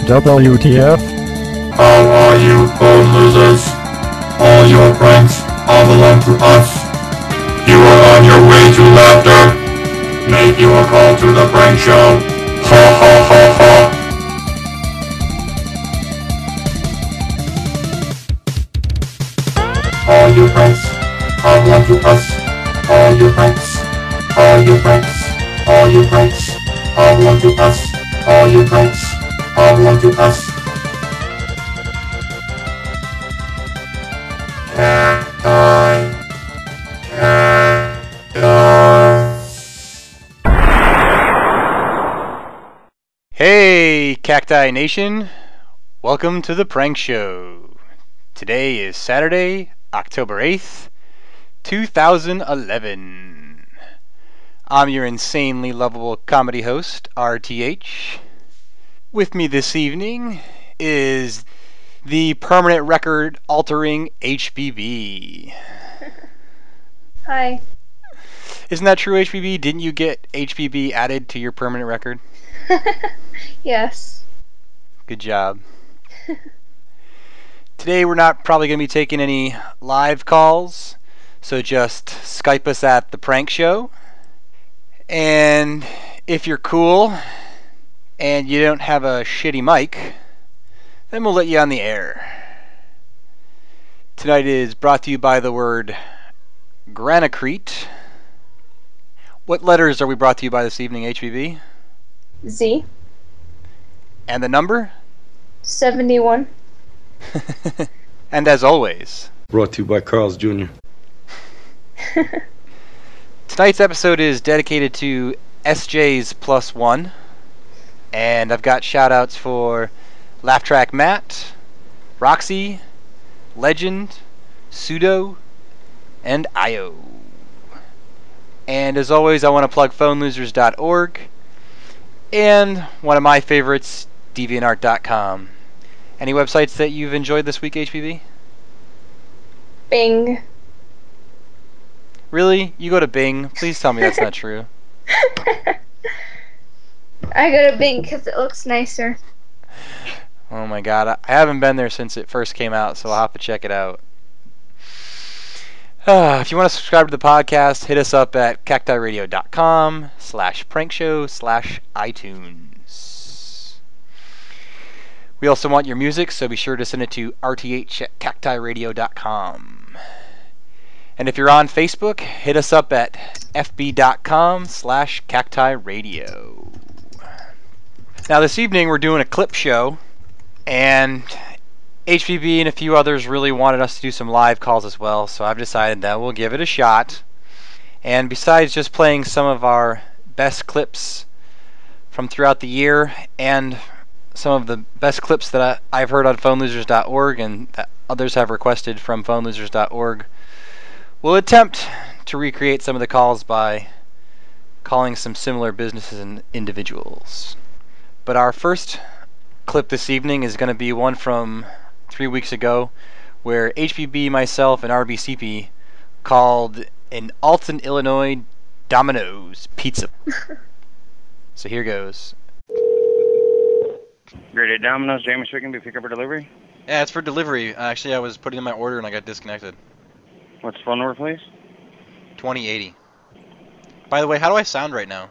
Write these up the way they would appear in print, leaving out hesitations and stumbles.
WTF? How are you, phone losers? All your pranks all belong to us. You are on your way to laughter. Make your call to the prank show. Ha ha ha ha. All your pranks all belong to us. All your pranks, all your pranks, all your pranks all belong to us. All your pranks all belong to us. Hey, Cacti Nation! Welcome to the prank show. Today is Saturday, October 8th, 2011. I'm your insanely lovable comedy host, RTH. With me this evening is the permanent record altering HBB. Hi. Isn't that true, HBB? Didn't you get HBB added to your permanent record? Yes. Good job. Today we're not probably going to be taking any live calls, so just Skype us at the prank show. And if you're cool and you don't have a shitty mic, then we'll let you on the air. Tonight is brought to you by the word Granacrete. What letters are we brought to you by this evening, HBB? Z. And the number? 71. And as always, brought to you by Carl's Jr. Tonight's episode is dedicated to SJ's Plus One, and I've got shout-outs for Laugh Track Matt, Roxy, Legend, Pseudo, and Io. And as always, I want to plug phonelosers.org and one of my favorites, deviantart.com. Any websites that you've enjoyed this week, HBV? Bing. Really? You go to Bing? Please tell me that's not true. I go to Bing because it looks nicer. Oh my god, I haven't been there since it first came out, so I'll have to check it out. If you want to subscribe to the podcast, hit us up at cactiradio.com/prankshow/iTunes. We also want your music, so be sure to send it to rth@cactiradio.com. And if you're on Facebook, hit us up at fb.com/cactiradio. Now this evening we're doing a clip show, and HBB and a few others really wanted us to do some live calls as well, so I've decided that we'll give it a shot. And besides just playing some of our best clips from throughout the year, and some of the best clips that I've heard on phonelosers.org and that others have requested from phonelosers.org, we'll attempt to recreate some of the calls by calling some similar businesses and individuals. But our first clip this evening is going to be one from 3 weeks ago, where HBB, myself, and RBCP called an Alton, Illinois Domino's Pizza. So here goes. Great at Domino's, Jamie speaking. Do you pick up for delivery? Yeah, it's for delivery. Actually, I was putting in my order and I got disconnected. What's the phone number, please? 2080. By the way, how do I sound right now?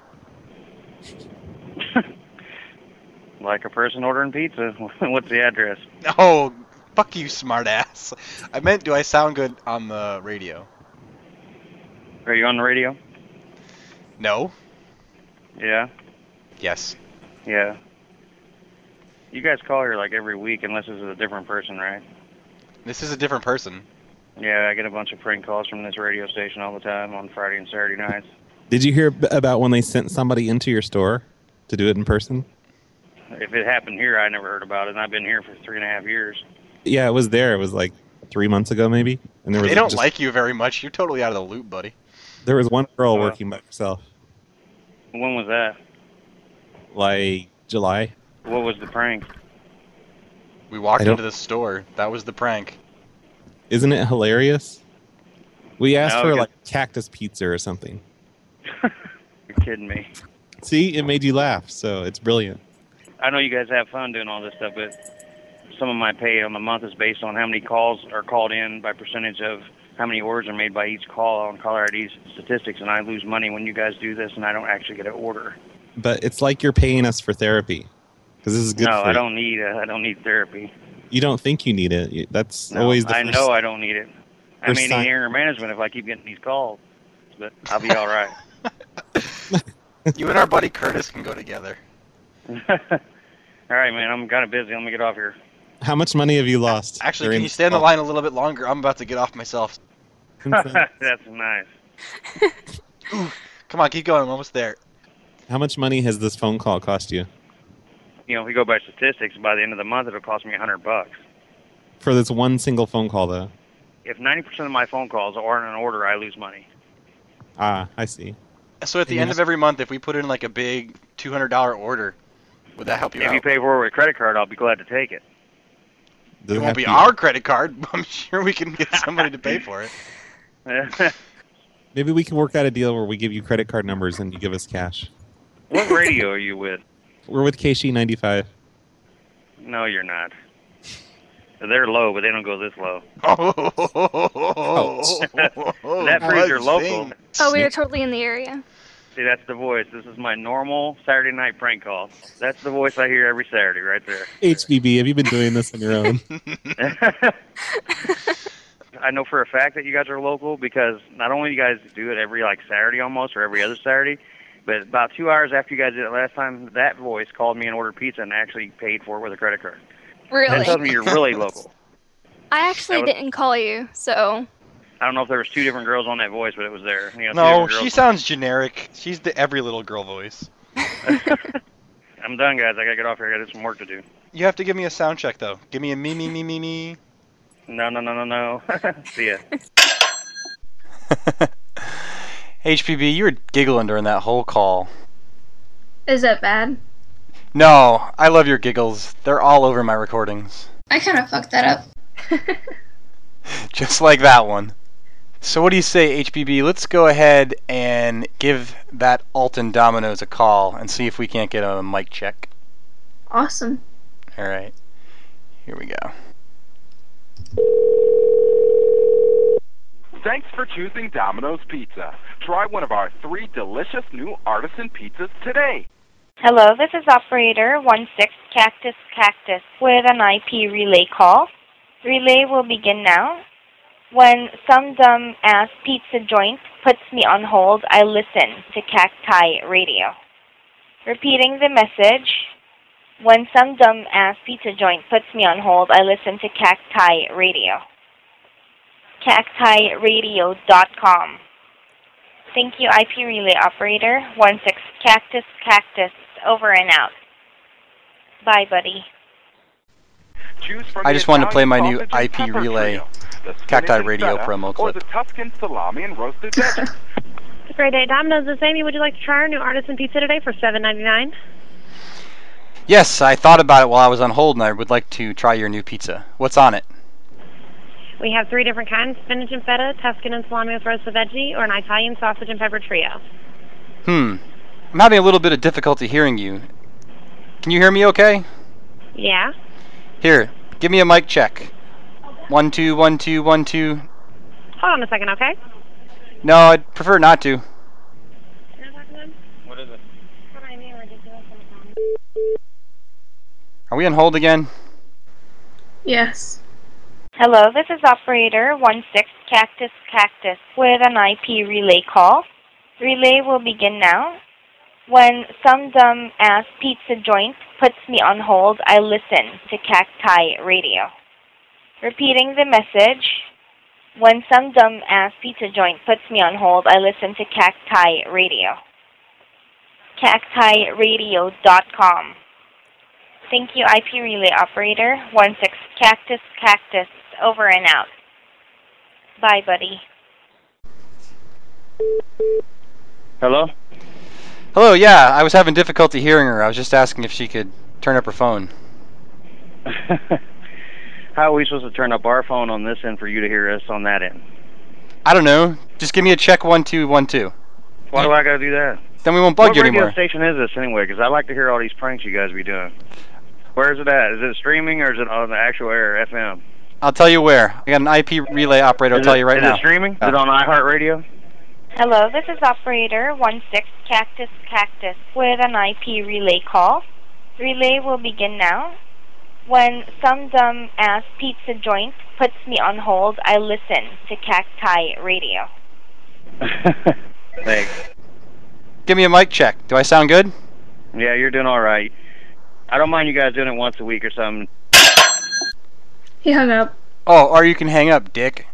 Like a person ordering pizza. What's the address? Oh, fuck you, smartass. I meant, do I sound good on the radio? Are you on the radio? No. Yeah? Yes. Yeah. You guys call here like every week unless this is a different person, right? This is a different person. Yeah, I get a bunch of prank calls from this radio station all the time on Friday and Saturday nights. Did you hear about when they sent somebody into your store to do it in person? If it happened here, I never heard about it, and I've been here for 3.5 years. Yeah, it was there. It was like 3 months ago, maybe. And there was They don't like you very much. You're totally out of the loop, buddy. There was one girl working by herself. When was that? Like July. What was the prank? We walked into the store. That was the prank. Isn't it hilarious? We asked No, for because- like cactus pizza or something. You're kidding me. See, it made you laugh, so it's brilliant. I know you guys have fun doing all this stuff, but some of my pay on the month is based on how many calls are called in by percentage of how many orders are made by each call on caller ID statistics, and I lose money when you guys do this, and I don't actually get an order. But it's like you're paying us for therapy, because this is good No, for I you. don't need therapy. You don't think you need it. That's No, always the I first. know I don't need it. I first may need sign. anger management if I keep getting these calls, but I'll be all right. You and our buddy Curtis can go together. All right, man. I'm kind of busy. Let me get off here. How much money have you lost? Actually, during can you this stay on the call? line a little bit longer? I'm about to get off myself. That's nice. Come on, keep going. I'm almost there. How much money has this phone call cost you? You know, if we go by statistics, by the end of the month, it'll cost me $100. For this one single phone call, though. If 90% of my phone calls aren't an order, I lose money. Ah, I see. So at the And end yes- of every month, if we put in like a big $200 order, would that help you If out? you pay for it with a credit card, I'll be glad to take it. Does It won't have be to our credit card, but I'm sure we can get somebody to pay for it. Maybe we can work out a deal where we give you credit card numbers and you give us cash. What radio are you with? We're with KC 95. No, you're not. They're low, but they don't go this low. That proves you're local. Oh, we are totally in the area. See, that's the voice. This is my normal Saturday night prank call. That's the voice I hear every Saturday right there. HBB, have you been doing this on your own? I know for a fact that you guys are local because not only you guys do it every like Saturday almost or every other Saturday, but about 2 hours after you guys did it last time, that voice called me and ordered pizza and actually paid for it with a credit card. That tells me Really? you're really local. I actually That was- didn't call you, so I don't know if there was 2 different girls on that voice, but it was there. You know, 2 No, different girls. she sounds generic. She's the every little girl voice. I'm done, guys. I gotta get off here. I got some work to do. You have to give me a sound check, though. Give me a me. No. See ya. HPB, you were giggling during that whole call. is that bad? No, I love your giggles. They're all over my recordings. I kind of fucked that up. Just like that one. So what do you say, HPB? Let's go ahead and give that Alton Domino's a call and see if we can't get a mic check. Awesome. All right. Here we go. Thanks for choosing Domino's Pizza. Try one of our 3 delicious new artisan pizzas today. Hello, this is operator 16 Cactus with an IP relay call. Relay will begin now. When some dumb-ass pizza joint puts me on hold, I listen to Cacti Radio. Repeating the message. When some dumb-ass pizza joint puts me on hold, I listen to Cacti Radio. CactiRadio.com. Thank you, IP relay operator 16 Cactus. Over and out. Bye, buddy. Choose from I the just wanted to play my new Italian sausage and IP pepper relay trio, the Cacti spinach and Radio feta, promo or clip. the Tuscan salami and roasted veggies. Great day, Domino's. This is Amy. Would you like to try our new artisan pizza today for $7.99? Yes, I thought about it while I was on hold, and I would like to try your new pizza. What's on it? We have 3 different kinds: spinach and feta, Tuscan and salami with roasted veggie, or an Italian sausage and pepper trio. I'm having a little bit of difficulty hearing you. Can you hear me okay? Yeah. Here, give me a mic check. 1 2 1 2 1 2. Hold on a second, okay? No, I'd prefer not to. What is it? Are we on hold again? Yes. Hello, this is operator 16 Cactus with an IP relay call. Relay will begin now. When some dumb-ass pizza joint puts me on hold, I listen to Cacti Radio. Repeating the message. When some dumb-ass pizza joint puts me on hold, I listen to Cacti Radio. CactiRadio.com. Thank you, IP relay operator 16 Cactus. Over and out. Bye, buddy. Hello? Hello, yeah, I was having difficulty hearing her. I was just asking if she could turn up her phone. How are we supposed to turn up our phone on this end for you to hear us on that end? I don't know. Just give me a check 1 2 1 2. Why do I gotta do that? Then we won't bug you What radio anymore. station is this anyway? Because I like to hear all these pranks you guys be doing. Where is it at? Is it streaming or is it on the actual air, FM? I'll tell you where. I got an IP relay operator. I'll tell you right now. Is it streaming? Is it on iHeartRadio? Hello, this is operator 16 Cactus Cactus with an IP relay call. Relay will begin now. When some dumb-ass pizza joint puts me on hold, I listen to Cacti Radio. Thanks. Give me a mic check. Do I sound good? Yeah, you're doing all right. I don't mind you guys doing it once a week or something. He hung up. Oh, or you can hang up, dick.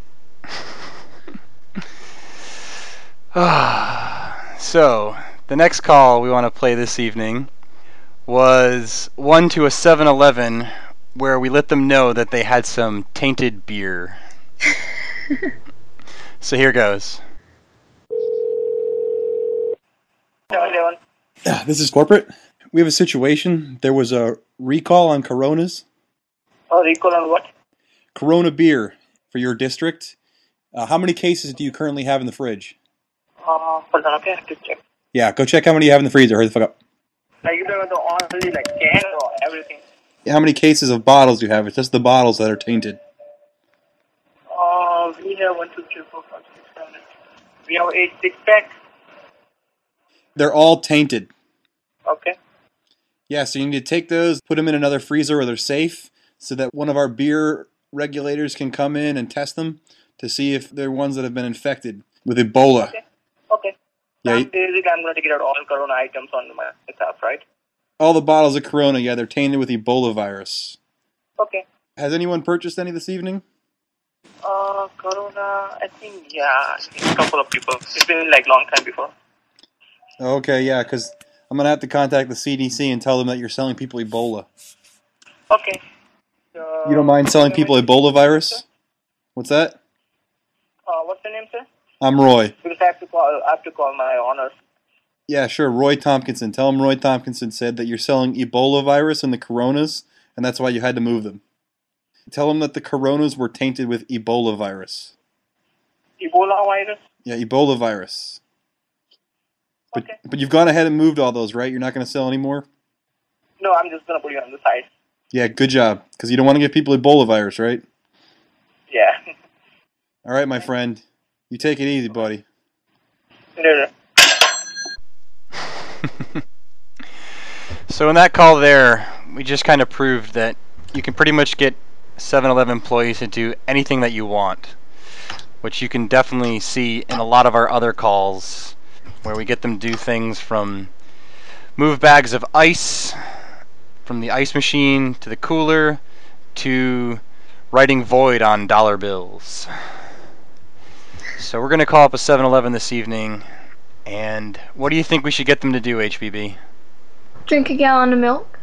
So, the next call we want to play this evening was one to a 7-Eleven where we let them know that they had some tainted beer. So here goes. This is corporate. We have a situation. There was a recall on Coronas. Oh, recall on what? Corona beer for your district. How many cases do you currently have in the fridge? Hold on, okay, I have to check. Yeah, go check how many you have in the freezer. Hurry the fuck up. Like, you don't know only like can or everything? How many cases of bottles do you have? It's just the bottles that are tainted. We have 1, 2, 3, 4, 5, 6, 7, 8. We have 8 6-pack. They're all tainted. Okay. Yeah, so you need to take those, put them in another freezer where they're safe, so that one of our beer regulators can come in and test them to see if they're ones that have been infected with Ebola. Okay. Okay. Yeah, Basically, I'm going to take out all Corona items on my stuff, right? all the bottles of Corona, yeah, they're tainted with Ebola virus. Okay. Has anyone purchased any this evening? Corona, I think, yeah, a couple of people. It's been like long time before. Okay, yeah, because I'm going to have to contact the CDC and tell them that you're selling people Ebola. Okay. You don't mind selling people Ebola virus? What's that? What's your name, sir? I'm Roy. Because I have to call my honors. Yeah, sure, Roy Tompkinson. Tell him Roy Tompkinson said that you're selling Ebola virus and the Coronas, and that's why you had to move them. Tell him that the Coronas were tainted with Ebola virus. Ebola virus? Yeah, Ebola virus. Okay. But you've gone ahead and moved all those, right? You're not going to sell anymore? No, I'm just going to put you on the side. Yeah, good job. Because you don't want to give people Ebola virus, right? Yeah. All right, my friend. You take it easy, buddy. No. So in that call there, we just kind of proved that you can pretty much get 7-Eleven employees to do anything that you want, which you can definitely see in a lot of our other calls, where we get them to do things from move bags of ice from the ice machine to the cooler to writing void on dollar bills. So we're going to call up a 7-Eleven this evening, and what do you think we should get them to do, HBB? Drink a gallon of milk.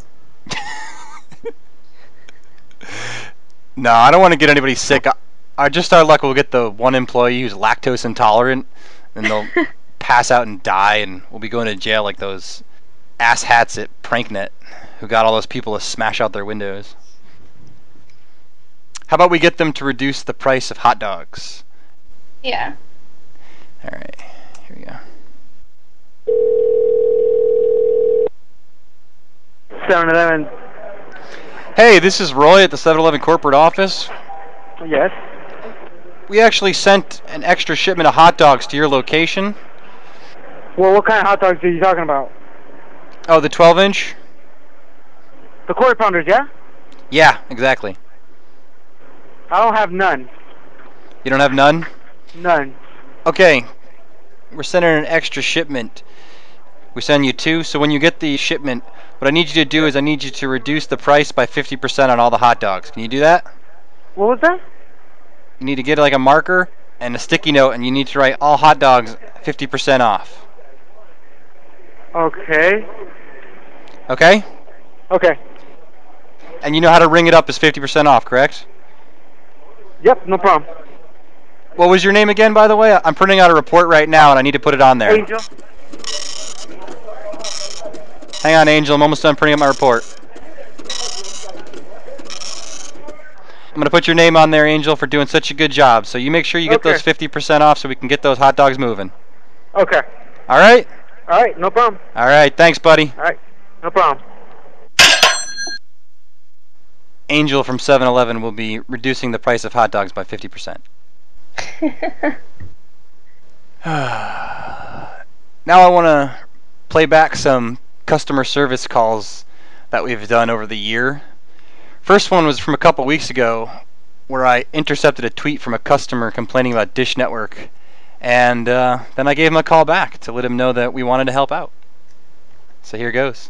No, I don't want to get anybody sick. I just our luck we'll get the one employee who's lactose intolerant, and they'll pass out and die, and we'll be going to jail like those ass hats at Pranknet who got all those people to smash out their windows. How about we get them to reduce the price of hot dogs? Yeah. Alright, here we go. 7-Eleven. Hey, this is Roy at the 7-Eleven corporate office. Yes. We actually sent an extra shipment of hot dogs to your location. Well, what kind of hot dogs are you talking about? Oh, the 12-inch? The quarter pounders, yeah? Yeah, exactly. I don't have none. You don't have none? None. Okay, we're sending an extra shipment. We send you 2, so when you get the shipment, what I need you to do is I need you to reduce the price by 50% on all the hot dogs. Can you do that? What was that? You need to get like a marker and a sticky note, and you need to write all hot dogs 50% off. Okay. Okay? Okay. And you know how to ring it up as 50% off, correct? Yep, no problem. What was your name again, by the way? I'm printing out a report right now, and I need to put it on there. Angel. Hang on, Angel. I'm almost done printing up my report. I'm going to put your name on there, Angel, for doing such a good job. So you make sure you get those 50% off so we can get those hot dogs moving. Okay. All right? All right, no problem. All right, thanks, buddy. All right, no problem. Angel from 7-Eleven will be reducing the price of hot dogs by 50%. Now I want to play back some customer service calls that we've done over the year. First one was from a couple weeks ago, where I intercepted a tweet from a customer complaining about Dish Network, and then I gave him a call back to let him know that we wanted to help out. So here goes.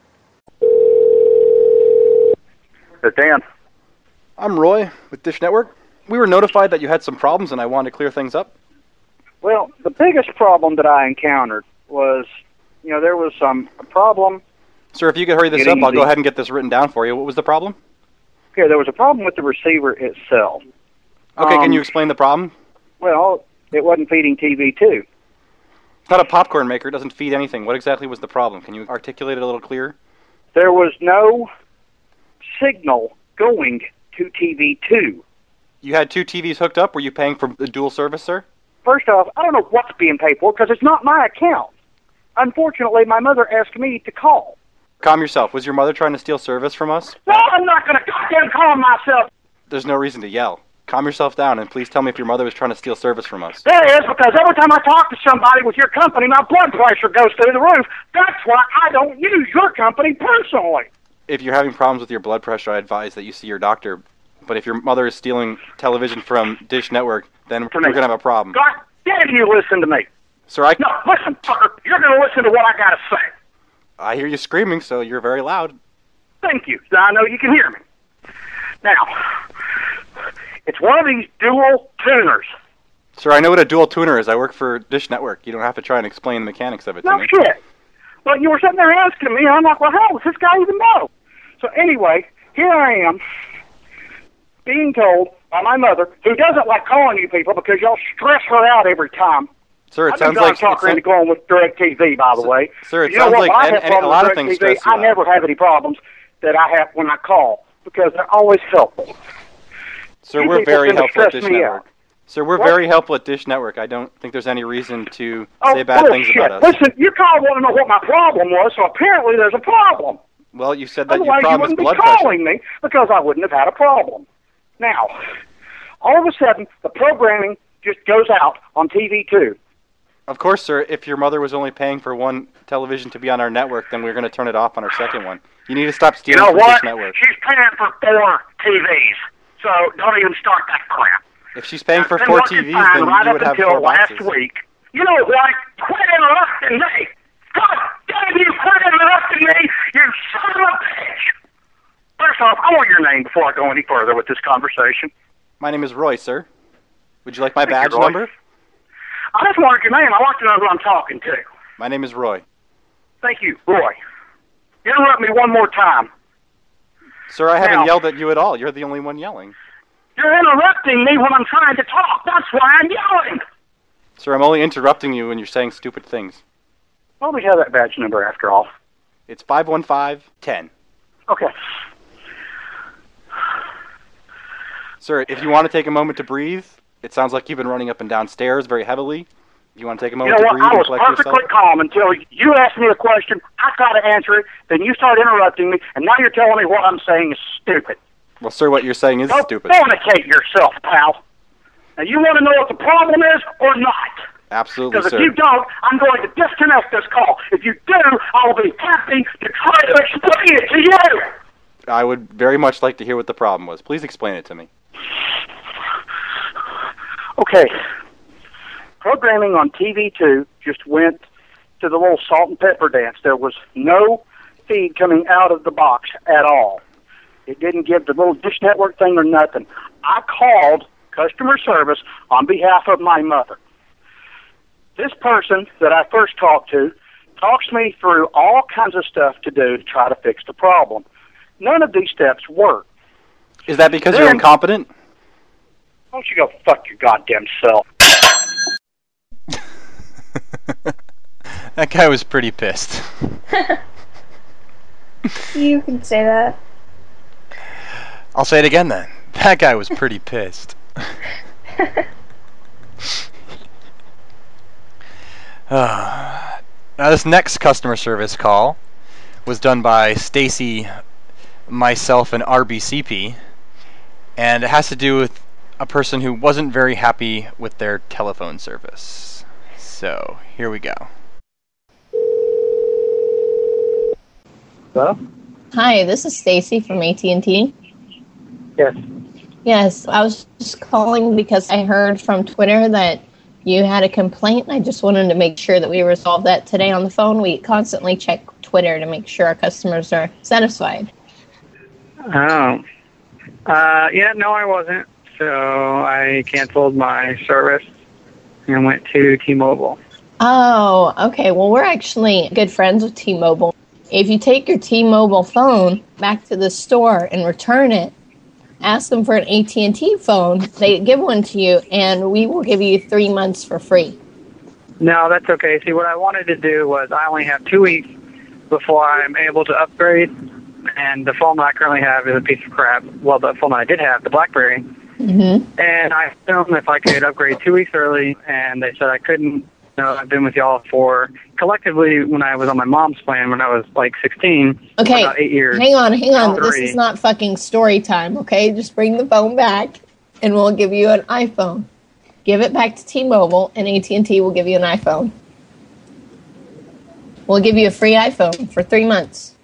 Dan. I'm Roy with Dish Network. We were notified that you had some problems and I wanted to clear things up. Well, the biggest problem that I encountered was, there was a problem. Sir, if you could hurry this up, I'll go ahead and get this written down for you. What was the problem? Okay, there was a problem with the receiver itself. Okay, can you explain the problem? Well, it wasn't feeding TV2. It's not a popcorn maker. It doesn't feed anything. What exactly was the problem? Can you articulate it a little clearer? There was no signal going to TV2. You had 2 TVs hooked up? Were you paying for the dual service, sir? First off, I don't know what's being paid for because it's not my account. Unfortunately, my mother asked me to call. Calm yourself. Was your mother trying to steal service from us? No, I'm not going to goddamn calm myself. There's no reason to yell. Calm yourself down and please tell me if your mother was trying to steal service from us. There is, because every time I talk to somebody with your company, my blood pressure goes through the roof. That's why I don't use your company personally. If you're having problems with your blood pressure, I advise that you see your doctor. But if your mother is stealing television from Dish Network, then we're going to have a problem. God damn you, listen to me. Sir, No, listen, fucker. You're going to listen to what I got to say. I hear you screaming, so you're very loud. Thank you. I know you can hear me. Now, it's one of these dual tuners. Sir, I know what a dual tuner is. I work for Dish Network. You don't have to try and explain the mechanics of it to No me. shit. Well, you were sitting there asking me, and I'm like, well, how does this guy even know? So anyway, here I am, being told by my mother, who doesn't like calling you people because y'all stress her out every time. Sir, it sounds like... I'm talking to going with DirecTV, by the way. Sir, it you know sounds what? like I have a lot of problems things with stress DirecTV. you I out. never have any problems that I have when I call because they're always helpful. Sir, You we're people very tend to helpful at stress Dish me Network. out. Sir, we're What? very helpful at Dish Network. I don't think there's any reason to Oh, say bad things bullshit. about us. Listen, you called want to know what my problem was, so apparently there's a problem. Well, you said that your Otherwise, you problem is wouldn't be blood pressure. calling me because I wouldn't have had a problem. Now, all of a sudden, the programming just goes out on TV2. Of course, sir. If your mother was only paying for one television to be on our network, then we're going to turn it off on our second one. You need to stop You stealing know from what? Dish Network. She's paying for 4 TVs, so don't even start that crap. If she's paying for Been 4 working TVs, fine then right you up would have until 4 last boxes. week. You know what? Quit interrupting me! God damn you, quit interrupting me, you son of a bitch! First off, I want your name before I go any further with this conversation. My name is Roy, sir. Would you like my Thank you, badge Roy. number? I just wanted your name. I want to know who I'm talking to. My name is Roy. Thank you, Roy. Interrupt me one more time. Sir, I haven't Now- yelled at you at all. You're the only one yelling. You're interrupting me when I'm trying to talk. That's why I'm yelling. Sir, I'm only interrupting you when you're saying stupid things. Well, we have that badge number after all. It's 515-10. Okay. Sir, if you want to take a moment to breathe, it sounds like you've been running up and down stairs very heavily. If you want to take a You moment know to what? breathe I and was collect perfectly yourself. calm until you asked me a question. I tried to answer it. Then you start interrupting me, and now you're telling me what I'm saying is stupid. Well, sir, what you're saying is Don't stupid. fornicate yourself, pal. Now, you want to know what the problem is or not? Absolutely, Because if sir. you don't, I'm going to disconnect this call. If you do, I'll be happy to try to explain it to you. I would very much like to hear what the problem was. Please explain it to me. Okay. Programming on TV2 just went to the little salt and pepper dance. There was no feed coming out of the box at all. It didn't give the little Dish Network thing or nothing. I called customer service on behalf of my mother. This person that I first talked to talks me through all kinds of stuff to do to try to fix the problem. None of these steps work. Is that because you're Then- incompetent? Why don't you go fuck your goddamn self? That guy was pretty pissed. You can say that. I'll say it again then. That guy was pretty pissed. Now, this next customer service call was done by Stacy, myself, and RBCP, and it has to do with a person who wasn't very happy with their telephone service. So, here we go. Hello? Hi, this is Stacy from AT&T. Yes. Yes, I was just calling because I heard from Twitter that you had a complaint. I just wanted to make sure that we resolved that today on the phone. We constantly check Twitter to make sure our customers are satisfied. Oh. Yeah, no, I wasn't. So I canceled my service and went to T-Mobile. Oh, okay. Well, we're actually good friends with T-Mobile. If you take your T-Mobile phone back to the store and return it, ask them for an AT&T phone, they give one to you, and we will give you 3 months for free. No, that's okay. See, what I wanted to do was I only have 2 weeks before I'm able to upgrade, and the phone that I currently have is a piece of crap. Well, the phone that I did have, the BlackBerry, and I asked them if I could upgrade 2 weeks early, and they said I couldn't. I've been with y'all for, collectively, when I was on my mom's plan, when I was like 16, Okay, about 8 years. hang on. This 3. is not fucking story time, okay? Just bring the phone back, and we'll give you an iPhone. Give it back to T-Mobile, and AT&T will give you an iPhone. We'll give you a free iPhone for 3 months.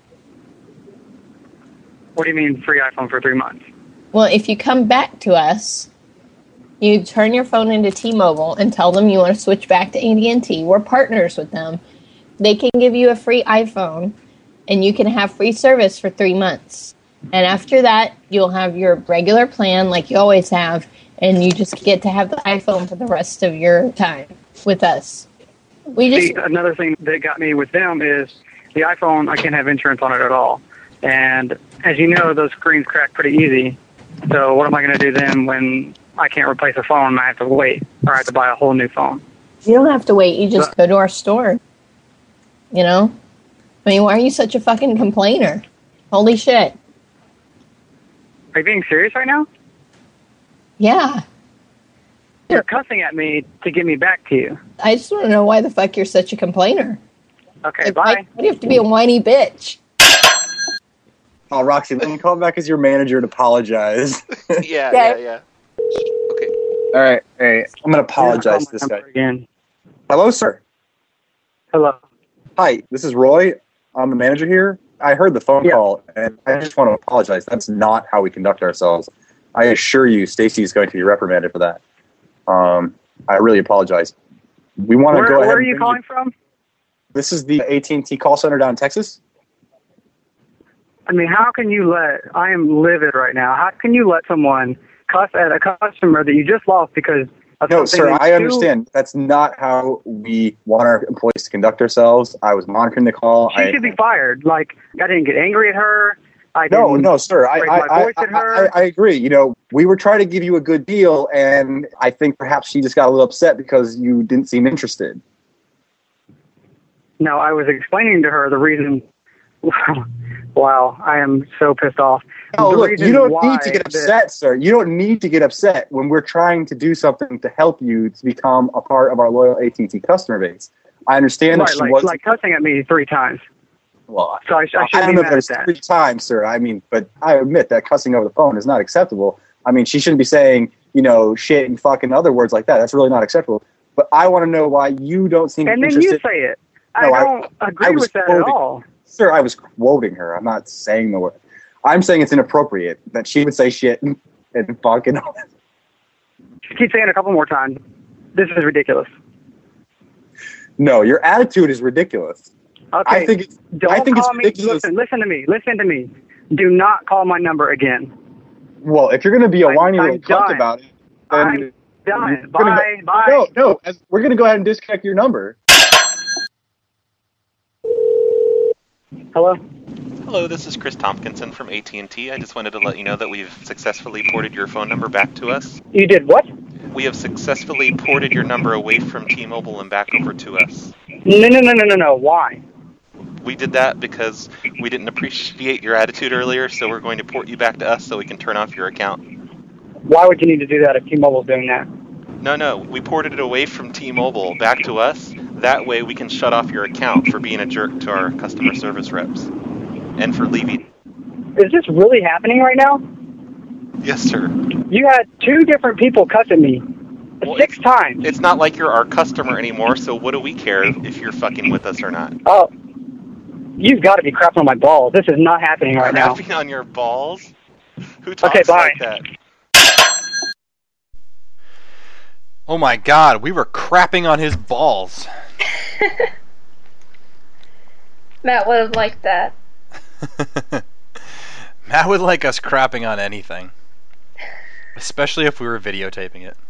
What do you mean free iPhone for 3 months? Well, if you come back to us, you turn your phone into T-Mobile and tell them you want to switch back to AT&T. We're partners with them. They can give you a free iPhone, and you can have free service for 3 months. And after that, you'll have your regular plan like you always have, and you just get to have the iPhone for the rest of your time with us. See, another thing that got me with them is the iPhone, I can't have insurance on it at all. And as you know, those screens crack pretty easy. So what am I going to do then when I can't replace a phone and I have to wait, or I have to buy a whole new phone? You don't have to wait. You just go to our store. You know? I mean, why are you such a fucking complainer? Holy shit. Are you being serious right now? Yeah. You're cussing at me to get me back to you. I just want to know why the fuck you're such a complainer. Okay, bye. Why do you have to be a whiny bitch? Oh, Roxy, let me call back as your manager and apologize. Yeah. All right, hey, I'm going to apologize to this guy. Again. Hello, sir. Hello. Hi, this is Roy. I'm the manager here. I heard the phone call, and I just want to apologize. That's not how we conduct ourselves. I assure you, Stacy is going to be reprimanded for that. I really apologize. We want to go ahead. Where are you calling from? This is the AT&T call center down in Texas. I mean, how can you I am livid right now. How can you let someone cuss at a customer that you just lost because of No, something sir, that I you- understand. That's not how we want our employees to conduct ourselves. I was monitoring the call. She should be fired. Like, I didn't get angry at her. No, sir. raise my voice at her. I agree. You know, we were trying to give you a good deal, and I think perhaps she just got a little upset because you didn't seem interested. No, I was explaining to her the reason. Wow, I am so pissed off. No, The look, reason you don't why need to get that- upset, sir. You don't need to get upset when we're trying to do something to help you to become a part of our loyal AT&T customer base. I understand that Right, she like, was like cussing at me 3 times. Well, So I shouldn't I don't be know mad if it's at that. 3 times, sir. I mean, but I admit that cussing over the phone is not acceptable. I mean, she shouldn't be saying, you know, shit and fucking other words like that. That's really not acceptable. But I want to know why you don't seem And then interested. you say it. No, I don't agree was with that quoting- at all. Sir, I was quoting her. I'm not saying the word. I'm saying it's inappropriate that she would say shit and fuck and all that. Just keep saying it a couple more times. This is ridiculous. No, your attitude is ridiculous. Okay. I think it's, Don't I think call it's me. ridiculous. Listen to me. Listen to me. Do not call my number again. Well, if you're going to be a whiny I'm little cunt done. about it, then I'm done. we're gonna Bye. go- Bye. No, we're going to go ahead and disconnect your number. Hello? Hello, this is Chris Tompkinson from AT&T. I just wanted to let you know that we've successfully ported your phone number back to us. You did what? We have successfully ported your number away from T-Mobile and back over to us. No. Why? We did that because we didn't appreciate your attitude earlier, so we're going to port you back to us so we can turn off your account. Why would you need to do that if T-Mobile's doing that? No, we ported it away from T-Mobile back to us. That way we can shut off your account for being a jerk to our customer service reps. And for leaving. Is this really happening right now? Yes, sir. You had 2 different people cussing me 6 times. It's not like you're our customer anymore, so what do we care if you're fucking with us or not? Oh, you've got to be crapping on my balls. This is not happening right now. Crapping on your balls? Who talks Okay, bye. like that? Oh my god, we were crapping on his balls. Matt would have liked that. Matt would like us crapping on anything. Especially if we were videotaping it.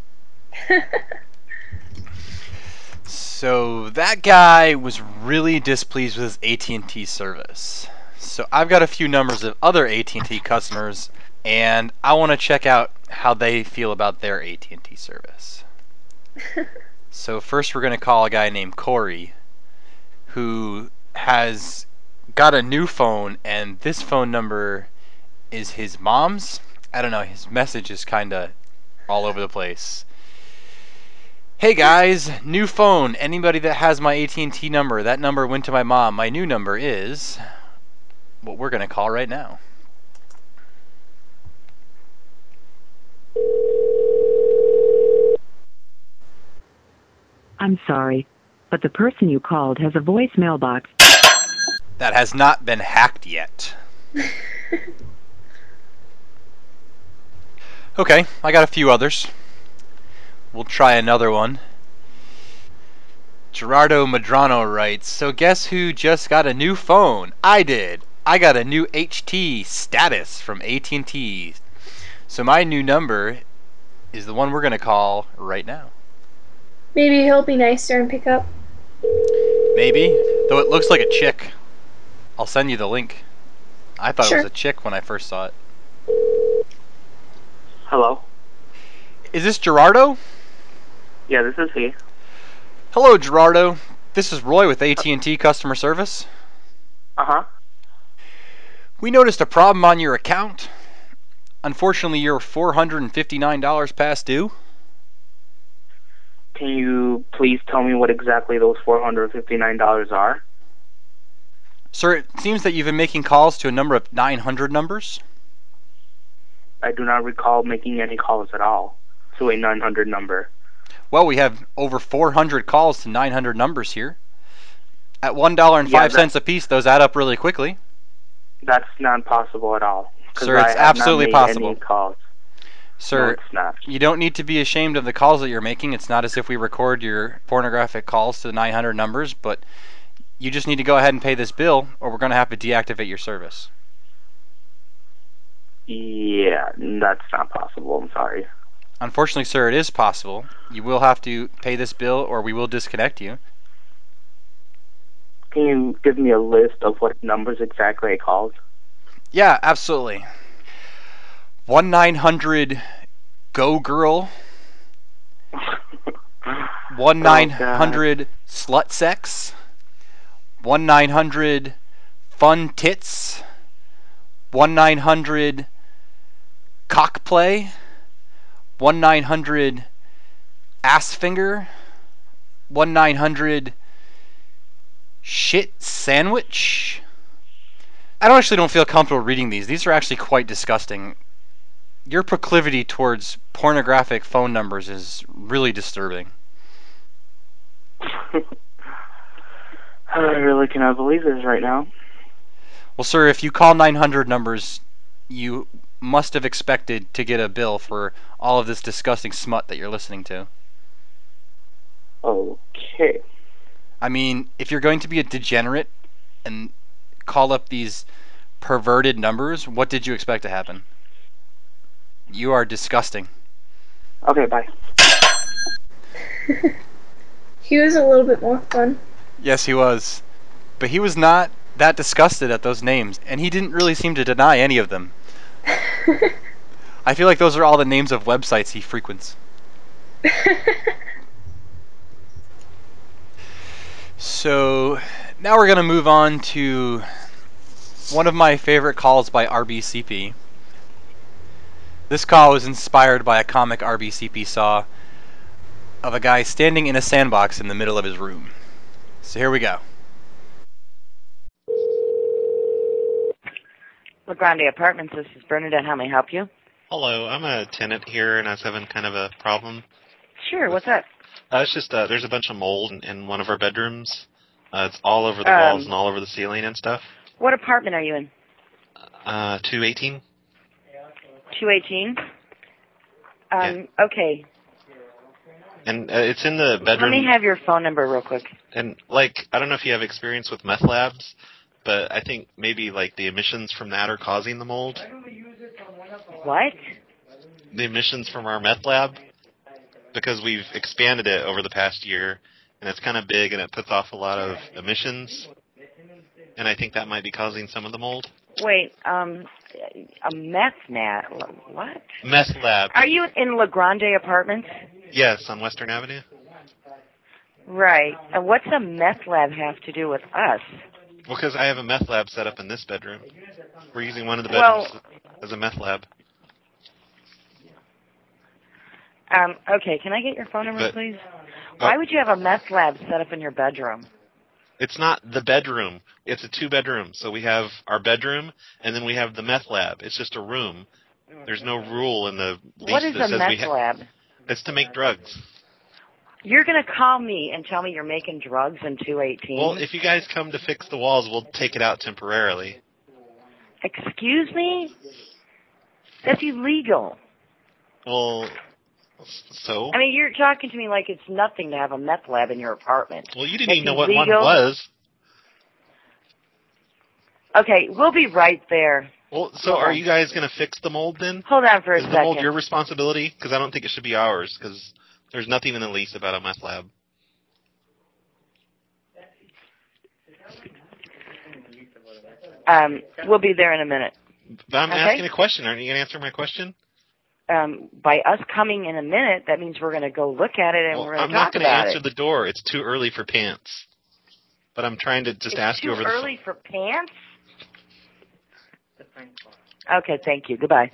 So that guy was really displeased with his AT&T service. So I've got a few numbers of other AT&T customers, and I want to check out how they feel about their AT&T service. So first we're going to call a guy named Corey, who has got a new phone, and this phone number is his mom's. I don't know, his message is kind of all over the place. Hey guys, new phone. Anybody that has my AT&T number, that number went to my mom. My new number is what we're going to call right now. I'm sorry, but the person you called has a voicemail box. That has not been hacked yet. Okay, I got a few others. We'll try another one. Gerardo Madrano writes, so guess who just got a new phone? I did. I got a new HT status from AT&T. So my new number is the one we're going to call right now. Maybe he'll be nicer and pick up. Maybe, though it looks like a chick. I'll send you the link. I thought it was a chick when I first saw it. Hello? Is this Gerardo? Yeah, this is he. Hello, Gerardo. This is Roy with AT&T Customer Service. Uh-huh. We noticed a problem on your account. Unfortunately, you're $459 past due. Can you please tell me what exactly those $459 are? Sir, it seems that you've been making calls to a number of 900 numbers. I do not recall making any calls at all to a 900 number. Well, we have over 400 calls to 900 numbers here. At $1.05 a piece, those add up really quickly. That's not possible at all. Sir, it's absolutely possible. Any calls. Sir, no, it's not. You don't need to be ashamed of the calls that you're making. It's not as if we record your pornographic calls to the 900 numbers, but you just need to go ahead and pay this bill, or we're going to have to deactivate your service. Yeah, that's not possible. I'm sorry. Unfortunately, sir, it is possible. You will have to pay this bill, or we will disconnect you. Can you give me a list of what numbers exactly I called? Yeah, absolutely. 1-900-GO-GIRL. 1-900-SLUT-SEX. 1-900-FUN-TITS. 1-900-COCKPLAY. 1-900-ASSFINGER. 1-900-SHIT-SANDWICH. I actually don't feel comfortable reading these. These are actually quite disgusting. Your proclivity towards pornographic phone numbers is really disturbing. I really cannot believe this right now. Well, sir, if you call 900 numbers, you must have expected to get a bill for all of this disgusting smut that you're listening to. Okay. I mean, if you're going to be a degenerate and call up these perverted numbers, what did you expect to happen? You are disgusting. Okay, bye. He was a little bit more fun. Yes, he was. But he was not that disgusted at those names, and he didn't really seem to deny any of them. I feel like those are all the names of websites he frequents. So, now we're going to move on to one of my favorite calls by RBCP. This call was inspired by a comic RBCP saw of a guy standing in a sandbox in the middle of his room. So here we go. LaGrande Apartments, this is Bernadette. How may I help you? Hello, I'm a tenant here, and I was having kind of a problem. Sure, what's up? It's just there's a bunch of mold in one of our bedrooms. It's all over the walls and all over the ceiling and stuff. What apartment are you in? 218. 218? Okay. And it's in the bedroom. Let me have your phone number real quick. And, like, I don't know if you have experience with meth labs, but I think maybe, like, the emissions from that are causing the mold. What? The emissions from our meth lab, because we've expanded it over the past year, and it's kind of big, and it puts off a lot of emissions, and I think that might be causing some of the mold. Wait, a meth lab? What? Meth lab. Are you in LaGrande Apartments? Yes, on Western Avenue. Right. And what's a meth lab have to do with us? Well, because I have a meth lab set up in this bedroom. We're using one of the bedrooms as a meth lab. Okay, can I get your phone number, please? Why would you have a meth lab set up in your bedroom? It's not the bedroom. It's a two-bedroom. So we have our bedroom, and then we have the meth lab. It's just a room. There's no rule in the lease What is that a says meth lab? It's to make drugs. You're going to call me and tell me you're making drugs in 218? Well, if you guys come to fix the walls, we'll take it out temporarily. Excuse me? That's illegal. Well, so? I mean, you're talking to me like it's nothing to have a meth lab in your apartment. Well, you didn't That's even know what one illegal. was. Okay, we'll be right there. Well, so are you guys going to fix the mold then? Hold on for a Is the mold second. your responsibility? Because I don't think it should be ours, because there's nothing in the lease about a meth lab. We'll be there in a minute. But I'm Okay. asking a question. Aren't you going to answer my question? By us coming in a minute, that means we're going to go look at it and we're going I'm to not talk going to about answer it. the door. It's too early for pants. But I'm trying to just ask you over Too the early for pants? Okay, thank you. Goodbye.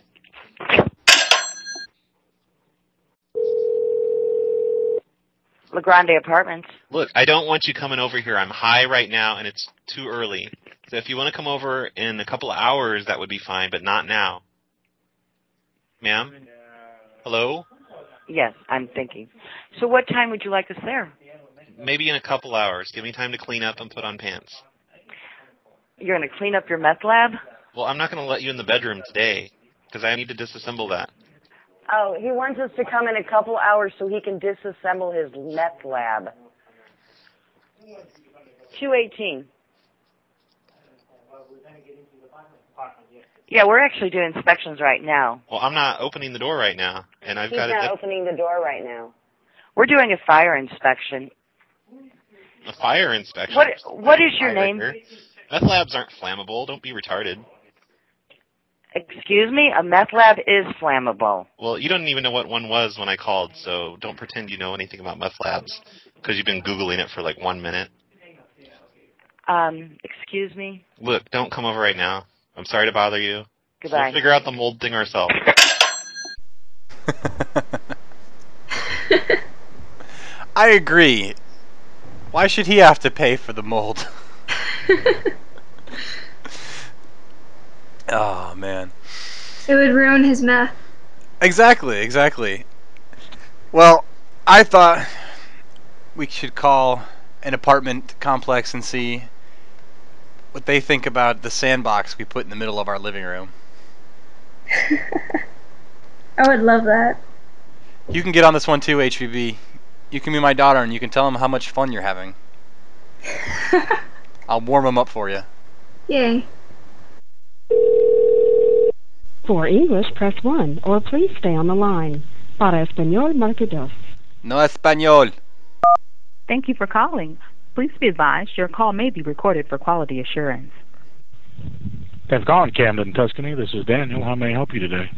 LaGrande Apartments. Look, I don't want you coming over here. I'm high right now, and it's too early. So if you want to come over in a couple of hours, that would be fine, but not now. Ma'am? Hello? Yes, I'm thinking. So what time would you like us there? Maybe in a couple hours. Give me time to clean up and put on pants. You're going to clean up your meth lab? Well, I'm not going to let you in the bedroom today, because I need to disassemble that. Oh, he wants us to come in a couple hours so he can disassemble his meth lab. 218. Yeah, we're actually doing inspections right now. Well, I'm not opening the door right now, and I've He's got not opening the door right now. We're doing a fire inspection. a fire inspection. What is your name? Meth labs aren't flammable. Don't be retarded. Excuse me? A meth lab is flammable. Well, you don't even know what one was when I called, so don't pretend you know anything about meth labs, because you've been Googling it for like 1 minute. Excuse me? Look, don't come over right now. I'm sorry to bother you. Goodbye. We'll figure out the mold thing ourselves. I agree. Why should he have to pay for the mold? Oh, man. It would ruin his math. Exactly. Well, I thought we should call an apartment complex and see what they think about the sandbox we put in the middle of our living room. I would love that. You can get on this one too, HVB. You can be my daughter and you can tell them how much fun you're having. I'll warm them up for you. Yay. For English, press 1, or please stay on the line. Para español, marque 2. No español. Thank you for calling. Please be advised your call may be recorded for quality assurance. Thanks for calling Camden, Tuscany. This is Daniel. How may I help you today?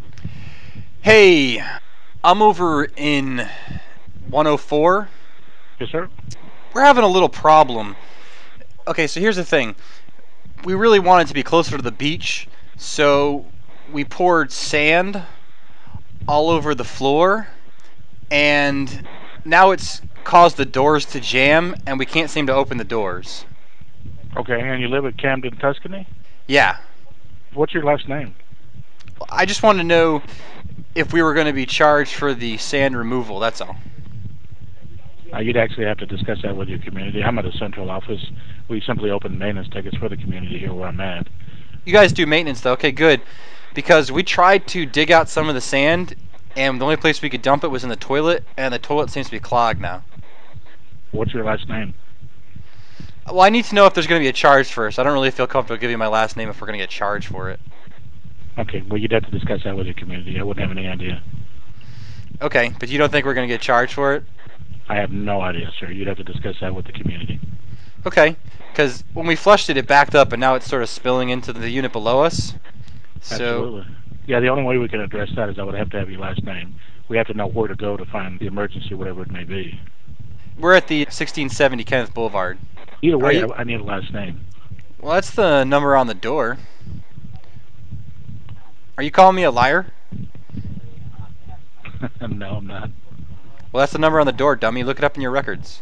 Hey, I'm over in 104. Yes, sir. We're having a little problem. Okay, so here's the thing. We really wanted to be closer to the beach, so we poured sand all over the floor, and now it's caused the doors to jam, and we can't seem to open the doors. Okay, and you live at Camden, Tuscany? Yeah. What's your last name? I just wanted to know if we were going to be charged for the sand removal, that's all. You'd actually have to discuss that with your community. I'm at a central office. We simply open maintenance tickets for the community here where I'm at. You guys do maintenance, though. Okay, good. Because we tried to dig out some of the sand, and the only place we could dump it was in the toilet, and the toilet seems to be clogged now. What's your last name? Well, I need to know if there's going to be a charge first. I don't really feel comfortable giving you my last name if we're going to get charged for it. Okay, well, you'd have to discuss that with your community. I wouldn't have any idea. Okay, but you don't think we're going to get charged for it? I have no idea, sir. You'd have to discuss that with the community. Okay, because when we flushed it, it backed up, and now it's sort of spilling into the unit below us. So, absolutely. Yeah, the only way we can address that is I would have to have your last name. We have to know where to go to find the emergency, whatever it may be. We're at the 1670 Kenneth Boulevard. Either way, I need a last name. Well, that's the number on the door. Are you calling me a liar? No, I'm not. Well, that's the number on the door, dummy. Look it up in your records.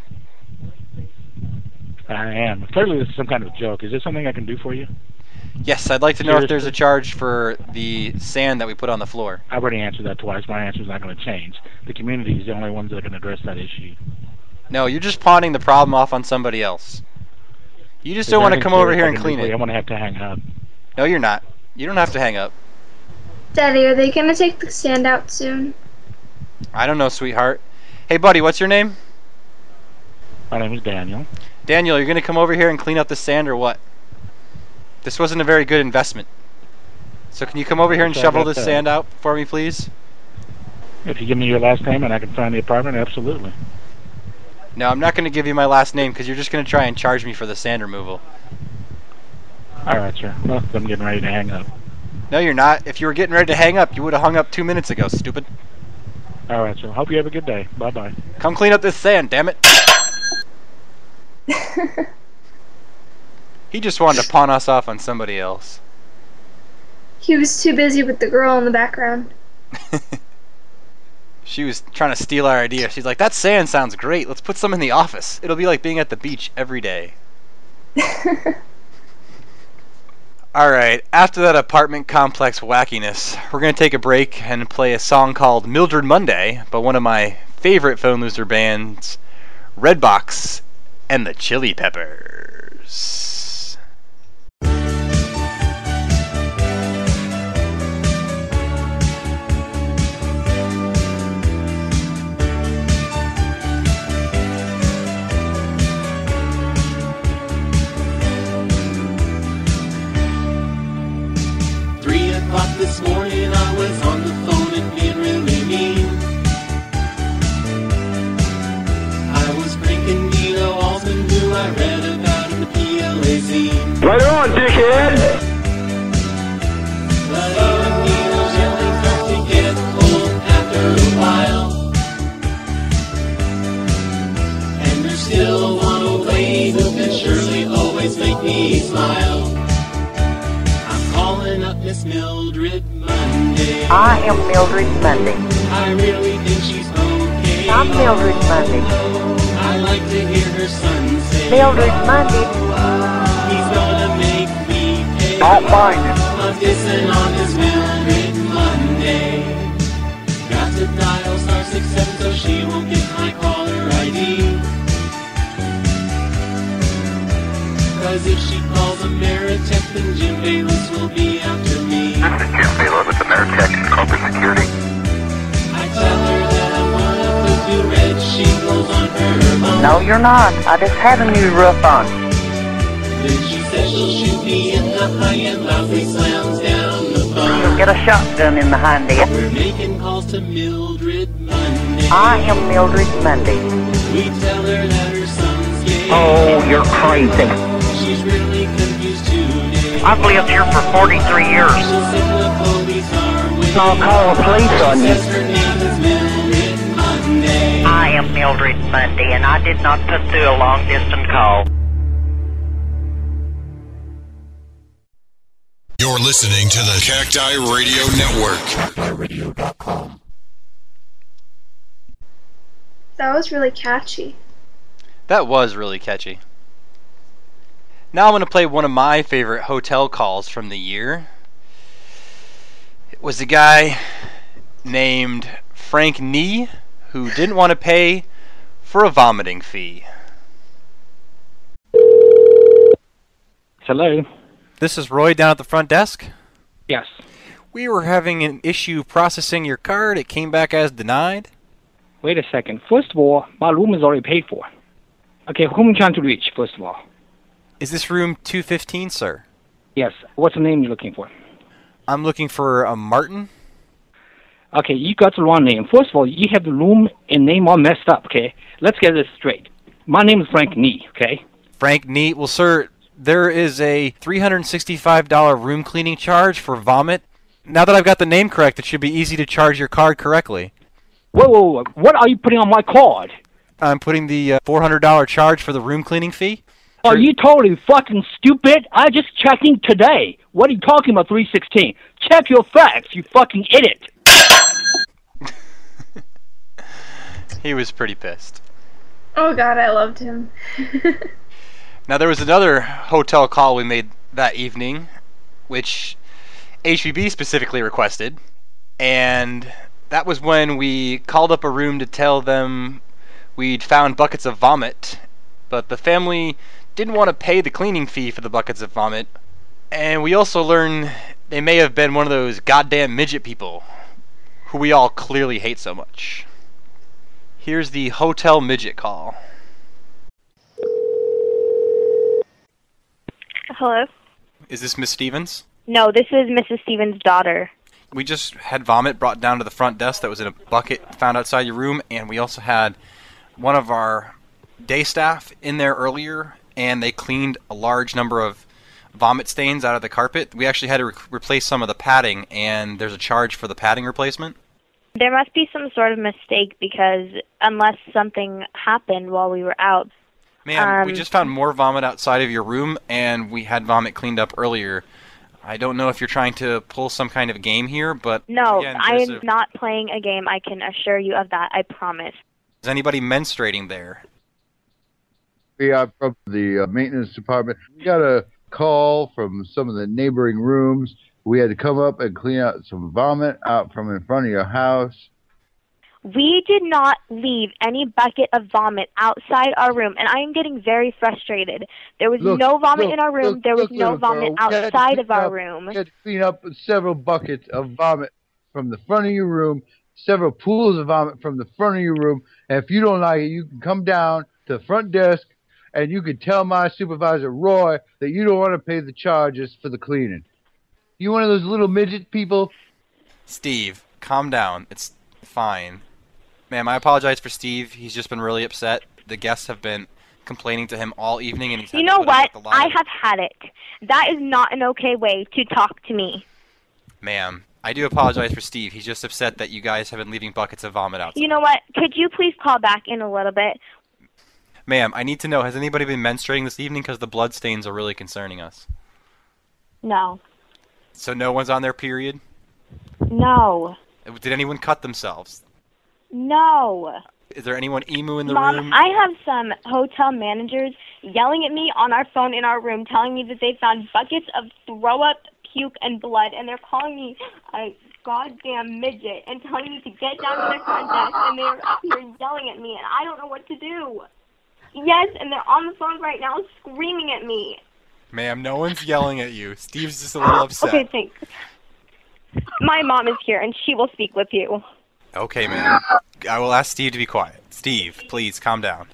I am. Clearly, this is some kind of a joke. Is there something I can do for you? Yes, I'd like to know if there's a charge for the sand that we put on the floor. I've already answered that twice. My answer's not going to change. The community is the only ones that can address that issue. No, you're just pawning the problem off on somebody else. You just don't want to come over here and clean it. I'm going to have to hang up. No, you're not. You don't have to hang up. Daddy, are they going to take the sand out soon? I don't know, sweetheart. Hey, buddy, what's your name? My name is Daniel. Daniel, you're going to come over here and clean up the sand or what? This wasn't a very good investment. So can you come over here and shovel this sand out for me, please? If you give me your last name and I can find the apartment, absolutely. No, I'm not going to give you my last name because you're just going to try and charge me for the sand removal. All right, sir. Well, I'm getting ready to hang up. No, you're not. If you were getting ready to hang up, you would have hung up 2 minutes ago, stupid. All right, sir. Hope you have a good day. Bye-bye. Come clean up this sand, damn it. He just wanted to pawn us off on somebody else. He was too busy with the girl in the background. She was trying to steal our idea. She's like, that sand sounds great. Let's put some in the office. It'll be like being at the beach every day. Alright, after that apartment complex wackiness, we're going to take a break and play a song called Mildred Monday by one of my favorite Phone Loser bands, Redbox and the Chili Peppers. This morning I was on the phone and being really mean. I was cranking Nina Walton, who I read about in the PLA zine. Right on, dickhead! But even Nina's yelling starts to get cold after a while. And there's still one away who can surely always make me smile. Calling up Miss Mildred Monday. I am Mildred Monday. I really think she's okay. I'm Mildred Monday. I like to hear her son say, Mildred Monday. He's gonna make me pay. Don't mind him. I'm dissing on this Mildred Monday. Got to dial *67 so she won't get my caller ID. Cause if she calls Ameritech, then Jim Bayless will be after me. This is Jim Bayless with Ameritech Corporate Security. I tell her that I'm one of the two red shingles on her home. No, you're not. I just had a new roof on. Then she says she'll shoot me in the high and loudly slams down the phone. You'll get a shotgun in the hind end. We're making calls to Mildred Monday. I am Mildred Monday. We tell her that her son's gay. Oh, you're crazy. She's really confused today. I've lived here for 43 years. She'll send the police our way. I'll call the police on you. Says her name is Mildred Monday. I am Mildred Monday, and I did not put through a long-distance call. You're listening to the Cacti Radio Network. CactiRadio.com. That was really catchy. That was really catchy. Now I'm going to play one of my favorite hotel calls from the year. It was a guy named Frank Nee who didn't want to pay for a vomiting fee. Hello? This is Roy down at the front desk. Yes. We were having an issue processing your card. It came back as denied. Wait a second. First of all, my room is already paid for. Okay, whom am I trying to reach, first of all? Is this room 215, sir? Yes. What's the name you're looking for? I'm looking for a Martin. Okay, you got the wrong name. First of all, you have the room and name all messed up, okay? Let's get this straight. My name is Frank Nee, okay? Frank Nee. Well, sir, there is a $365 room cleaning charge for vomit. Now that I've got the name correct, it should be easy to charge your card correctly. Whoa, what are you putting on my card? I'm putting the $400 charge for the room cleaning fee. Are you totally fucking stupid? I just checking today. What are you talking about, 316? Check your facts, you fucking idiot. He was pretty pissed. Oh god, I loved him. Now there was another hotel call we made that evening, which HVB specifically requested, and that was when we called up a room to tell them we'd found buckets of vomit, but the family didn't want to pay the cleaning fee for the buckets of vomit, and we also learned they may have been one of those goddamn midget people who we all clearly hate so much. Here's the hotel midget call. Hello? Is this Miss Stevens? No, this is Mrs. Stevens' daughter. We just had vomit brought down to the front desk that was in a bucket found outside your room, and we also had one of our day staff in there earlier, and they cleaned a large number of vomit stains out of the carpet. We actually had to replace some of the padding, and there's a charge for the padding replacement. There must be some sort of mistake because unless something happened while we were out. Ma'am, we just found more vomit outside of your room, and we had vomit cleaned up earlier. I don't know if you're trying to pull some kind of game here, but... No, again, I am not playing a game. I can assure you of that. I promise. Is anybody menstruating there? We are from the maintenance department. We got a call from some of the neighboring rooms. We had to come up and clean out some vomit out from in front of your house. We did not leave any bucket of vomit outside our room, and I am getting very frustrated. There was no vomit in our room. There was no vomit outside of our room. We had to clean up several buckets of vomit from the front of your room, several pools of vomit from the front of your room, and if you don't like it, you can come down to the front desk and you can tell my supervisor, Roy, that you don't want to pay the charges for the cleaning. You one of those little midget people? Steve, calm down. It's fine. Ma'am, I apologize for Steve. He's just been really upset. The guests have been complaining to him all evening, and he's had You to know put up what? with a lot I of- have had it. That is not an okay way to talk to me. Ma'am, I do apologize for Steve. He's just upset that you guys have been leaving buckets of vomit outside. You know what? Could you please call back in a little bit? Ma'am, I need to know, has anybody been menstruating this evening? Because the blood stains are really concerning us. No. So no one's on their period? No. Did anyone cut themselves? No. Is there anyone emu in the Mom, room? I have some hotel managers yelling at me on our phone in our room, telling me that they found buckets of throw-up, puke, and blood, and they're calling me a goddamn midget and telling me to get down to their front desk, and they're up here yelling at me, and I don't know what to do. Yes, and they're on the phone right now screaming at me. Ma'am, no one's yelling at you. Steve's just a little upset. Okay, thanks. My mom is here, and she will speak with you. Okay, ma'am. I will ask Steve to be quiet. Steve, please, calm down.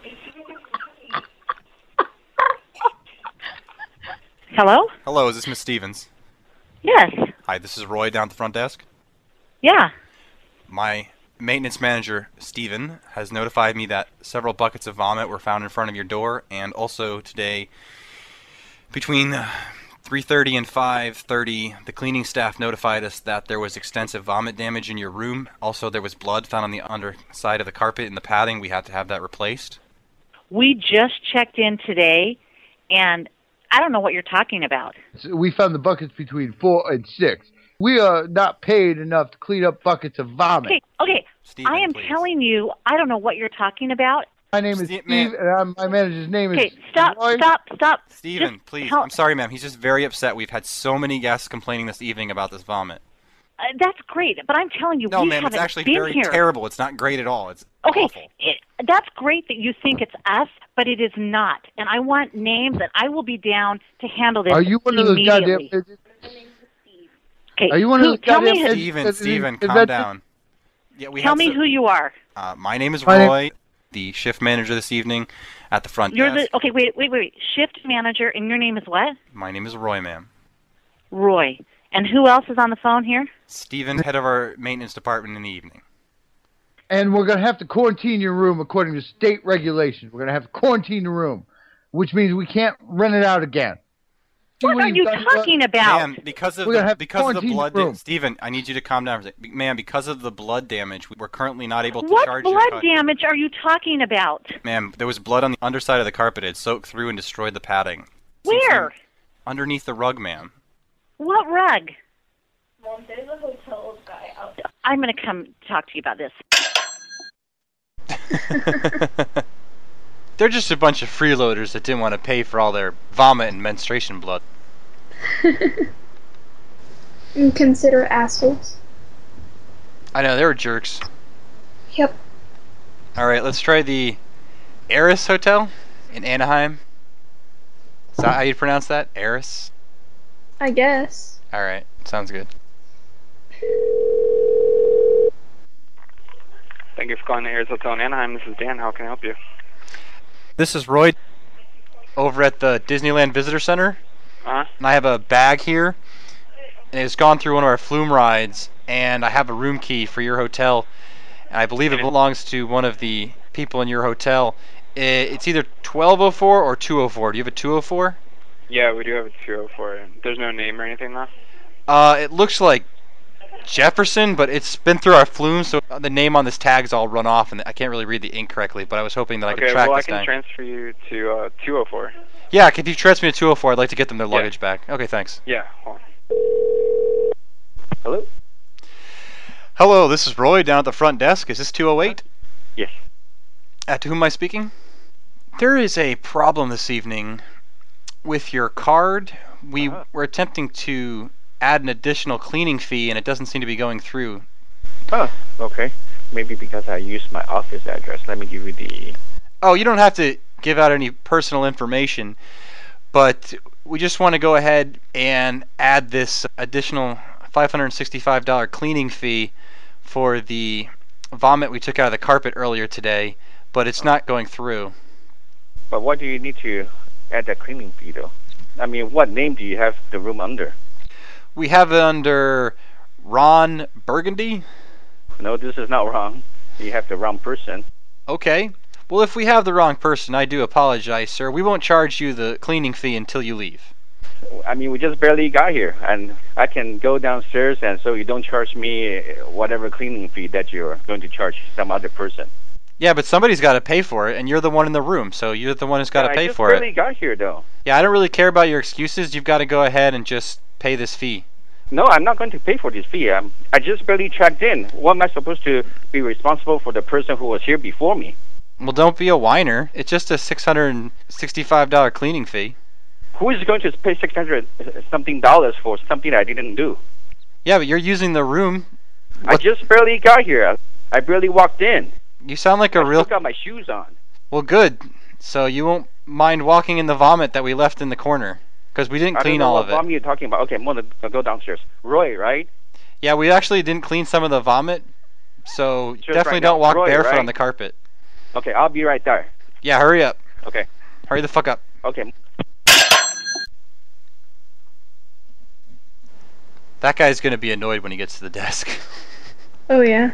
Hello? Hello, is this Miss Stevens? Yes. Hi, this is Roy down at the front desk. Yeah. My maintenance manager, Steven, has notified me that several buckets of vomit were found in front of your door, and also today, between 3:30 and 5:30, the cleaning staff notified us that there was extensive vomit damage in your room. Also, there was blood found on the underside of the carpet and the padding. We had to have that replaced. We just checked in today, and I don't know what you're talking about. So we found the buckets between 4 and 6. We are not paid enough to clean up buckets of vomit. Okay. I am telling you, I don't know what you're talking about. My name is Steve, and my manager's name is... Okay, stop. Steven, Just please. tell- I'm sorry, ma'am. He's just very upset. We've had so many guests complaining this evening about this vomit. That's great, but I'm telling you, No, we ma'am, haven't it's actually been very here. terrible. It's not great at all. It's Okay, awful. that's great that you think it's us, but it is not. And I want names, and I will be down to handle this Are you one of those goddamn... immediately. Okay, Are you one of those tell me goddamn... Steven, calm down. Yeah, Tell me who you are. My name is My name- Roy, the shift manager this evening at the front You're desk. the okay. Wait. Shift manager, and your name is what? My name is Roy, ma'am. Roy. And who else is on the phone here? Steven, head of our maintenance department in the evening. And we're going to have to quarantine your room according to state regulations. We're going to have to quarantine the room, which means we can't rent it out again. What are you talking about? Ma'am, because of We're gonna the, have to because of the quarantine blood, the room. Steven, I need you to calm down for a second. Ma'am, because of the blood damage, we're currently not able to What charge blood you. damage are you talking about? Ma'am, there was blood on the underside of the carpet. It soaked through and destroyed the padding. Where? Underneath the rug, ma'am. What rug? Mom, there's a hotel guy out I'm going to come talk to you about this. They're just a bunch of freeloaders that didn't want to pay for all their vomit and menstruation blood. And consider assholes. I know, they were jerks. Yep. Alright, let's try the Eris Hotel in Anaheim. Is that how you pronounce that? Eris? I guess. Alright, sounds good. Thank you for calling the Airs Hotel in Anaheim. This is Dan. How can I help you? This is Roy over at the Disneyland Visitor Center. Uh-huh. And I have a bag here, and it's gone through one of our flume rides, and I have a room key for your hotel, and I believe it belongs to one of the people in your hotel. It's either 1204 or 204. Do you have a 204? Yeah, we do have a 204. There's no name or anything, though? It looks like Jefferson, but it's been through our flume, so the name on this tag's all run off, and I can't really read the ink correctly, but I was hoping that I could Okay, track well, I this can guy. transfer you to 204. Yeah, if you transfer me to 204, I'd like to get them their luggage back. Okay, thanks. Yeah, hold on. Hello? Hello, this is Roy down at the front desk. Is this 208? Yes. To whom am I speaking? There is a problem this evening with your card. We were attempting to add an additional cleaning fee, and it doesn't seem to be going through. Oh, okay. Maybe because I used my office address. Let me give you the... Oh, you don't have to give out any personal information, but we just want to go ahead and add this additional $565 cleaning fee for the vomit we took out of the carpet earlier today, but it's not going through. But what do you need to add that cleaning fee, though? I mean, what name do you have the room under? We have it under Ron Burgundy. No, this is not wrong. You have the wrong person. Okay. Well, if we have the wrong person, I do apologize, sir. We won't charge you the cleaning fee until you leave. I mean, we just barely got here, and I can go downstairs, and so you don't charge me whatever cleaning fee that you're going to charge some other person. Yeah, but somebody's got to pay for it, and you're the one in the room, so you're the one who's got to pay for I just barely it. got here, though. Yeah, I don't really care about your excuses. You've got to go ahead and just pay this fee. No, I'm not going to pay for this fee. I just barely checked in. What am I supposed to be responsible for the person who was here before me? Well, don't be a whiner. It's just a $665 cleaning fee. Who is going to pay $600-something for something I didn't do? Yeah, but you're using the room. I just barely got here. I barely walked in. You sound like a I real... still got my shoes on. Well, good. So you won't mind walking in the vomit that we left in the corner. Because we didn't clean all of I don't know what vomit it. you're talking about. Okay, I'm going to go downstairs. Roy, right? Yeah, we actually didn't clean some of the vomit. So Just definitely right now. don't walk Roy, barefoot right? on the carpet. Okay, I'll be right there. Yeah, hurry up. Okay. Hurry the fuck up. Okay. That guy's going to be annoyed when he gets to the desk. Oh, yeah.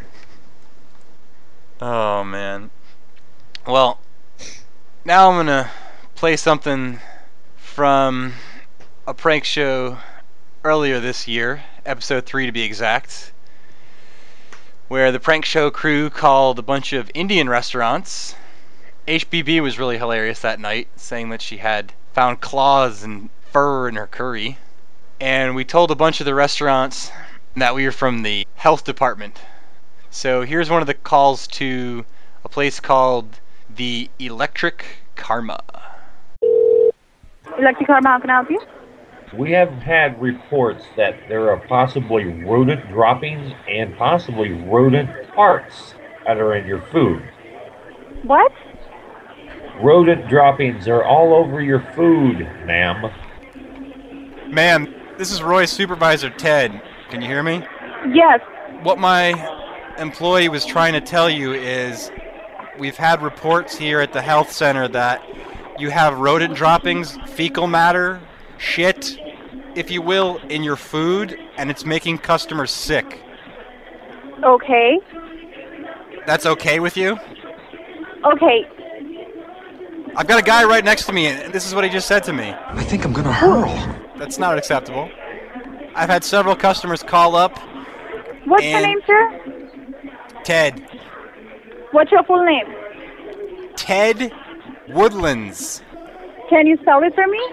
Oh, man. Well, now I'm going to play something from a prank show earlier this year, episode 3 to be exact, where the prank show crew called a bunch of Indian restaurants. HBB was really hilarious that night, saying that she had found claws and fur in her curry. And we told a bunch of the restaurants that we are from the health department. So here's one of the calls to a place called the Electric Karma. Electric Karma, how can I help you? We have had reports that there are possibly rodent droppings and possibly rodent parts that are in your food. What? Rodent droppings are all over your food, ma'am. Ma'am, this is Roy's supervisor, Ted. Can you hear me? Yes. What my employee was trying to tell you is we've had reports here at the health center that you have rodent droppings, fecal matter, shit, if you will, in your food, and it's making customers sick. Okay. That's okay with you? Okay. I've got a guy right next to me, and this is what he just said to me. I think I'm gonna hurl. That's not acceptable. I've had several customers call up. What's your name, sir? Ted. What's your full name? Ted Woodlands. Can you spell it for me?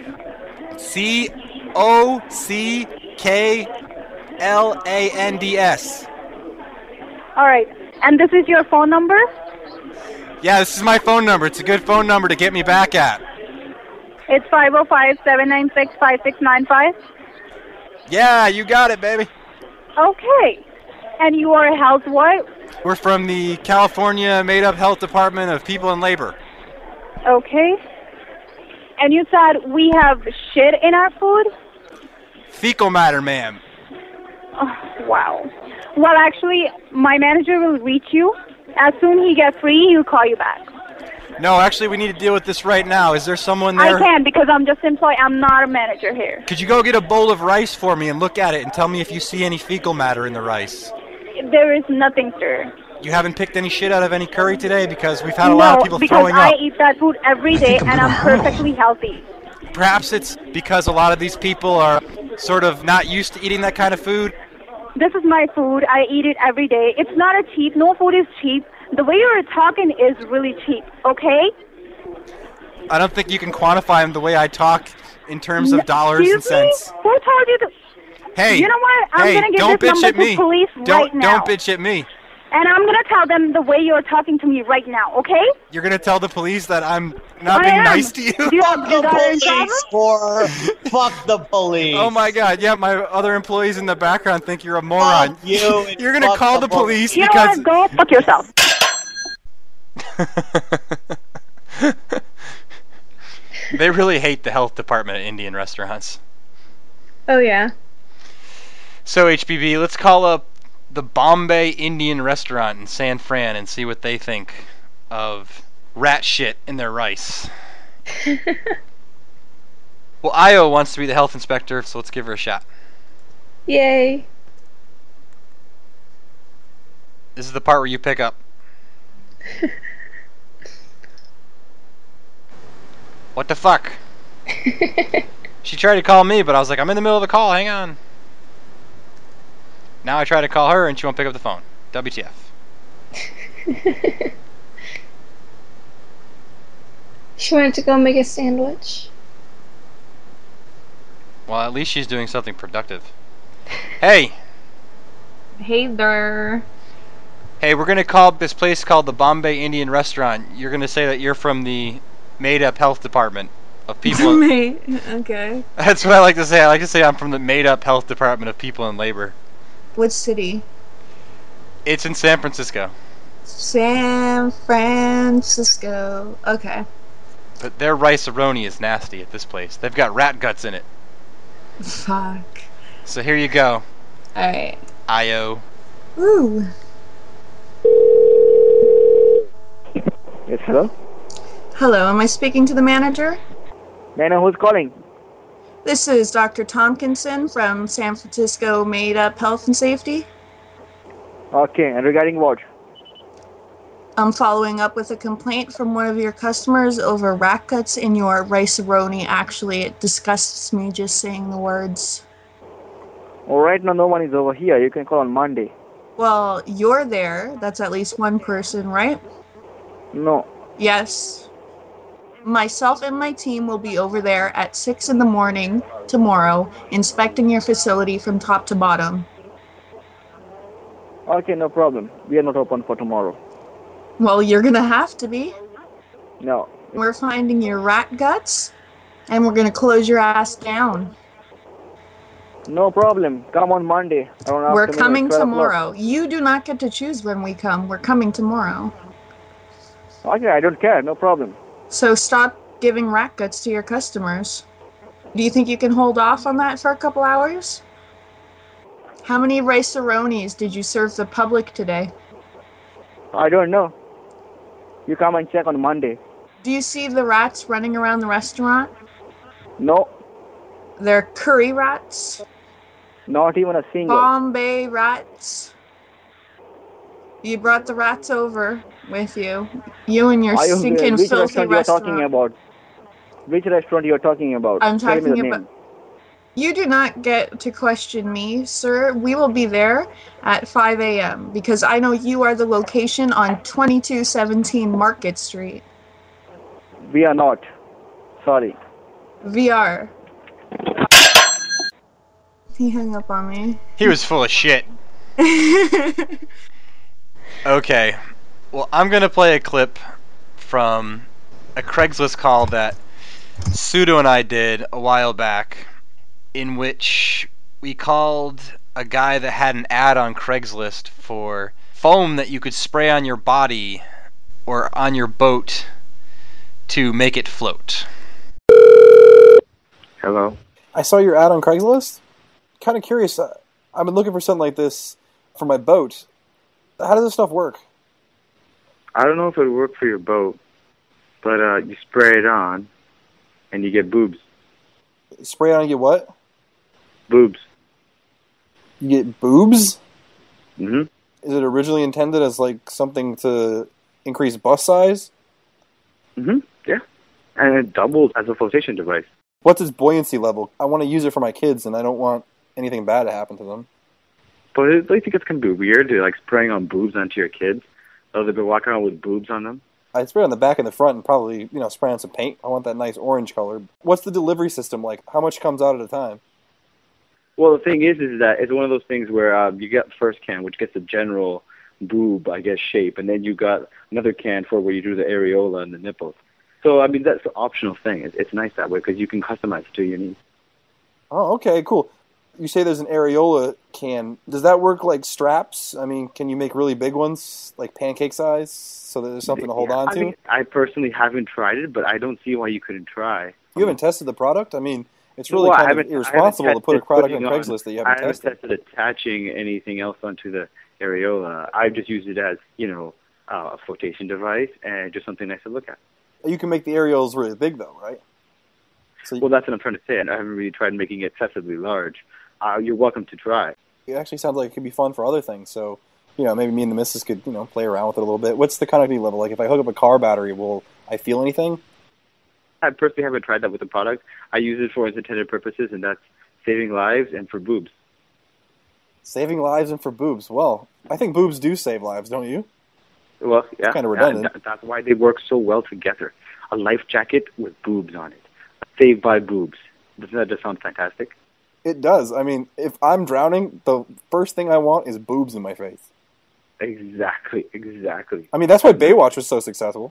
Cockllands. All right. And this is your phone number? Yeah, this is my phone number. It's a good phone number to get me back at. It's 505-796-5695. Yeah, you got it, baby. Okay. And you are a housewife? We're from the California Made-Up Health Department of People and Labor. Okay. And you said we have shit in our food? Fecal matter, ma'am. Oh, wow. Well, actually, my manager will reach you. As soon as he gets free, he'll call you back. No, actually, we need to deal with this right now. Is there someone there? I can because I'm just employed. I'm not a manager here. Could you go get a bowl of rice for me and look at it and tell me if you see any fecal matter in the rice? There is nothing, sir. You haven't picked any shit out of any curry today because we've had a lot of people throwing up. No, because I eat that food every day and I'm perfectly healthy. Perhaps it's because a lot of these people are sort of not used to eating that kind of food. This is my food. I eat it every day. It's not a cheap. No food is cheap. The way you're talking is really cheap, okay? I don't think you can quantify the way I talk in terms of dollars and cents. Who told you to... Hey, you know what? I'm going to don't give this bitch number at me. to police right now. Don't bitch at me. And I'm going to tell them the way you're talking to me right now, okay? You're going to tell the police that I'm not being nice to you? Do you have the police, for fuck the police. Oh my god, yeah, my other employees in the background think you're a moron. Fuck you. You're going to call the police you because... You know what? Go fuck yourself. They really hate the health department at Indian restaurants. Oh, yeah. So, HBB, let's call up the Bombay Indian restaurant in San Fran and see what they think of rat shit in their rice. Well, Io wants to be the health inspector, so let's give her a shot. Yay. This is the part where you pick up. What the fuck? She tried to call me, but I was like, I'm in the middle of a call, hang on. Now I try to call her and she won't pick up the phone. WTF. She wanted to go make a sandwich. Well, at least she's doing something productive. Hey! Hey there. Hey, we're going to call this place called the Bombay Indian Restaurant. You're going to say that you're from the made-up health department of people... Okay. That's what I like to say. I like to say I'm from the made-up health department of people and labor. What city? It's in San Francisco. San Francisco. Okay. But their rice-a-roni is nasty at this place. They've got rat guts in it. Fuck. So here you go. Alright. Io. Ooh. Yes, hello? Hello, am I speaking to the manager? May I know who's calling? This is Dr. Tompkinson from San Francisco Made Up Health and Safety. Okay, and regarding what? I'm following up with a complaint from one of your customers over rat guts in your rice-a-roni. Actually, it disgusts me just saying the words. All right, now no one is over here. You can call on Monday. Well, you're there. That's at least one person, right? No. Yes. Myself and my team will be over there at 6 in the morning tomorrow, inspecting your facility from top to bottom. Okay, no problem. We are not open for tomorrow. Well, you're gonna have to be. No. We're finding your rat guts, and we're gonna close your ass down. No problem. Come on Monday. Around We're afternoon, coming 12 o'clock. tomorrow. You do not get to choose when we come. We're coming tomorrow. Okay, I don't care. No problem. So stop giving rat guts to your customers. Do you think you can hold off on that for a couple hours? How many rice-a-ronis did you serve the public today? I don't know. You come and check on Monday. Do you see the rats running around the restaurant? No, They're curry rats, not even a single. Bombay rats. You brought the rats over with you. You and your stinking Which filthy restaurant you are restaurant. talking about? Which restaurant you are talking about? I'm Tell me talking the about... name. You do not get to question me, sir. We will be there at 5 a.m. because I know you are the location on 2217 Market Street. We are not. Sorry. VR. He hung up on me. He was full of shit. Okay. Well, I'm going to play a clip from a Craigslist call that Pseudo and I did a while back, in which we called a guy that had an ad on Craigslist for foam that you could spray on your body or on your boat to make it float. Hello. I saw your ad on Craigslist. Kind of curious. I've been looking for something like this for my boat. How does this stuff work? I don't know if it would work for your boat, but you spray it on, and you get boobs. Spray it on and get what? Boobs. You get boobs? Mm-hmm. Is it originally intended as like something to increase bust size? Mm-hmm. Yeah. And it doubles as a flotation device. What's its buoyancy level? I want to use it for my kids, and I don't want anything bad to happen to them. But I think it's going to be weird to like spraying on boobs onto your kids. So they've been walking around with boobs on them. I'd spray on the back and the front and probably, spray on some paint. I want that nice orange color. What's the delivery system like? How much comes out at a time? Well, the thing is that it's one of those things where you get the first can, which gets a general boob, I guess, shape, and then you got another can for where you do the areola and the nipples. So, I mean, that's an optional thing. It's nice that way because you can customize it to your needs. Oh, okay, cool. You say there's an areola can. Does that work like straps? I mean, can you make really big ones, like pancake size, so that there's something to hold on to? I personally haven't tried it, but I don't see why you couldn't try. You haven't tested the product? I mean, it's really kind of irresponsible to put a product on Craigslist that you haven't tested. I haven't tested attaching anything else onto the areola. I've just used it as, a flotation device and just something nice to look at. You can make the areolas really big, though, right? Well, that's what I'm trying to say, and I haven't really tried making it excessively large. You're welcome to try. It actually sounds like it could be fun for other things, so, maybe me and the missus could, play around with it a little bit. What's the connectivity level? Like, if I hook up a car battery, will I feel anything? I personally haven't tried that with the product. I use it for its intended purposes, and that's saving lives and for boobs. Saving lives and for boobs. Well, I think boobs do save lives, don't you? Well, yeah. Kind of redundant. That's why they work so well together. A life jacket with boobs on it. Saved by boobs. Doesn't that just sound fantastic? It does. I mean, if I'm drowning, the first thing I want is boobs in my face. Exactly. I mean, that's why Baywatch was so successful.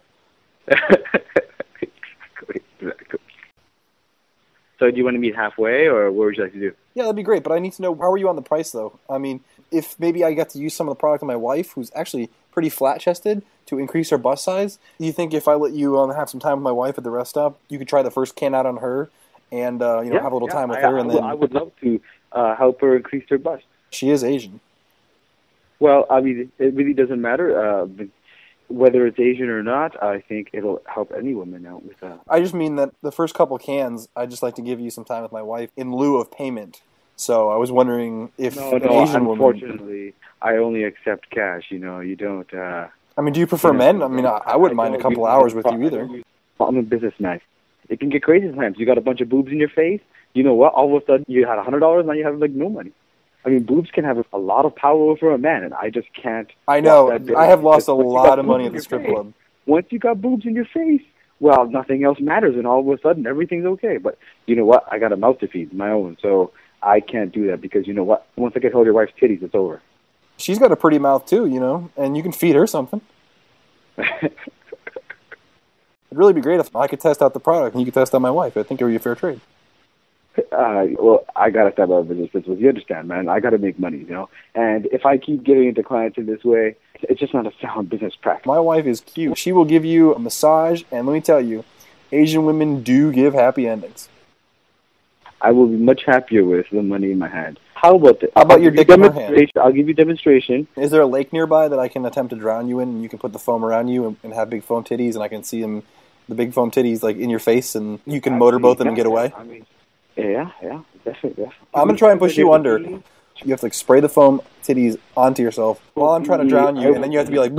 Exactly. So do you want to meet halfway, or what would you like to do? Yeah, that'd be great, but I need to know, how are you on the price, though? I mean, if maybe I get to use some of the product on my wife, who's actually pretty flat-chested, to increase her bust size, do you think if I let you have some time with my wife at the rest stop, you could try the first can out on her and have a little time with her? And then I would love to help her increase her bust. She is Asian. Well, I mean, it really doesn't matter. Whether it's Asian or not, I think it'll help any woman out with that. I just mean that the first couple cans, I'd just like to give you some time with my wife in lieu of payment. So I was wondering if an Asian woman... Unfortunately, I only accept cash. You don't... I mean, do you prefer men? I mean, I wouldn't mind a couple hours with you either. I'm a businessman. It can get crazy sometimes. You got a bunch of boobs in your face. You know what? All of a sudden, you had $100, now you have, no money. I mean, boobs can have a lot of power over a man, and I just can't... I know. I have lost a lot of money at the strip club. Once you got boobs in your face, well, nothing else matters, and all of a sudden, everything's okay. But you know what? I got a mouth to feed, my own, so I can't do that because you know what? Once I get hold of your wife's titties, it's over. She's got a pretty mouth too, you know, and you can feed her something. It'd really be great if I could test out the product and you could test out my wife. I think it would be a fair trade. Well, I gotta start my business. You understand, man? I gotta make money, you know. And if I keep getting into clients in this way, it's just not a sound business practice. My wife is cute. She will give you a massage, and let me tell you, Asian women do give happy endings. I will be much happier with the money in my hand. How about this? How about your dick in her hand? I'll give you demonstration. Is there a lake nearby that I can attempt to drown you in, and you can put the foam around you and have big foam titties, and I can see them, the big foam titties, like in your face, and you can motorboat them and get away? I mean, yeah, definitely. I'm gonna try and push you under. You have to like spray the foam titties onto yourself while I'm trying to drown you, and then you have to be like,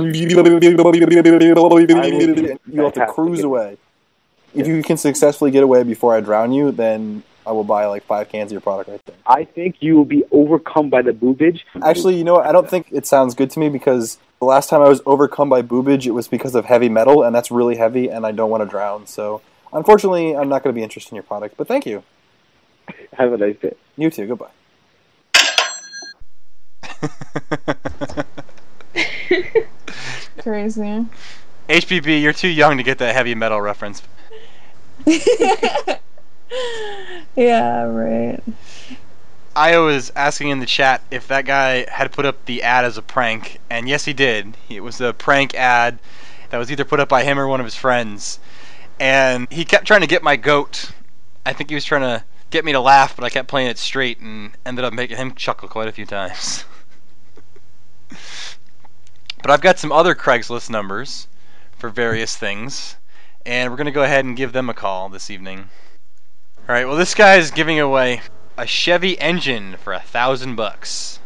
you have to cruise away. If you can successfully get away before I drown you, then I will buy like 5 cans of your product right there. I think you will be overcome by the boobage. Actually, you know what? I don't think it sounds good to me because the last time I was overcome by boobage, it was because of heavy metal, and that's really heavy, and I don't want to drown. So, unfortunately, I'm not going to be interested in your product, but thank you. Have a nice day. You too. Goodbye. Crazy. HBB, you're too young to get that heavy metal reference. Yeah, right. Io was asking in the chat if that guy had put up the ad as a prank, and yes, he did. It was a prank ad that was either put up by him or one of his friends, and he kept trying to get my goat. I think he was trying to get me to laugh, but I kept playing it straight and ended up making him chuckle quite a few times. But I've got some other Craigslist numbers for various things, and we're going to go ahead and give them a call this evening. Alright, well, this guy is giving away a Chevy engine for $1,000.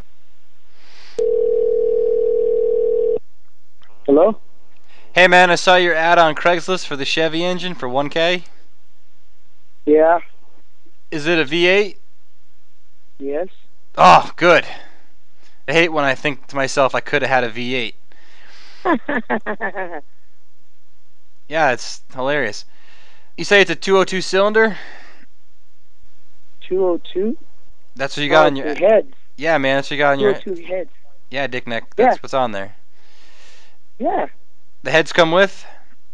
Hello? Hey man, I saw your ad on Craigslist for the Chevy engine for $1K. Yeah. Is it a V8? Yes. Oh, good. I hate when I think to myself I could have had a V8. Yeah, it's hilarious. You say it's a 202 cylinder? 202? That's what you got on your head. Yeah, man, that's what you got on your 202 head. Yeah, Dick Neck. That's Yeah. what's on there. Yeah. The heads come with?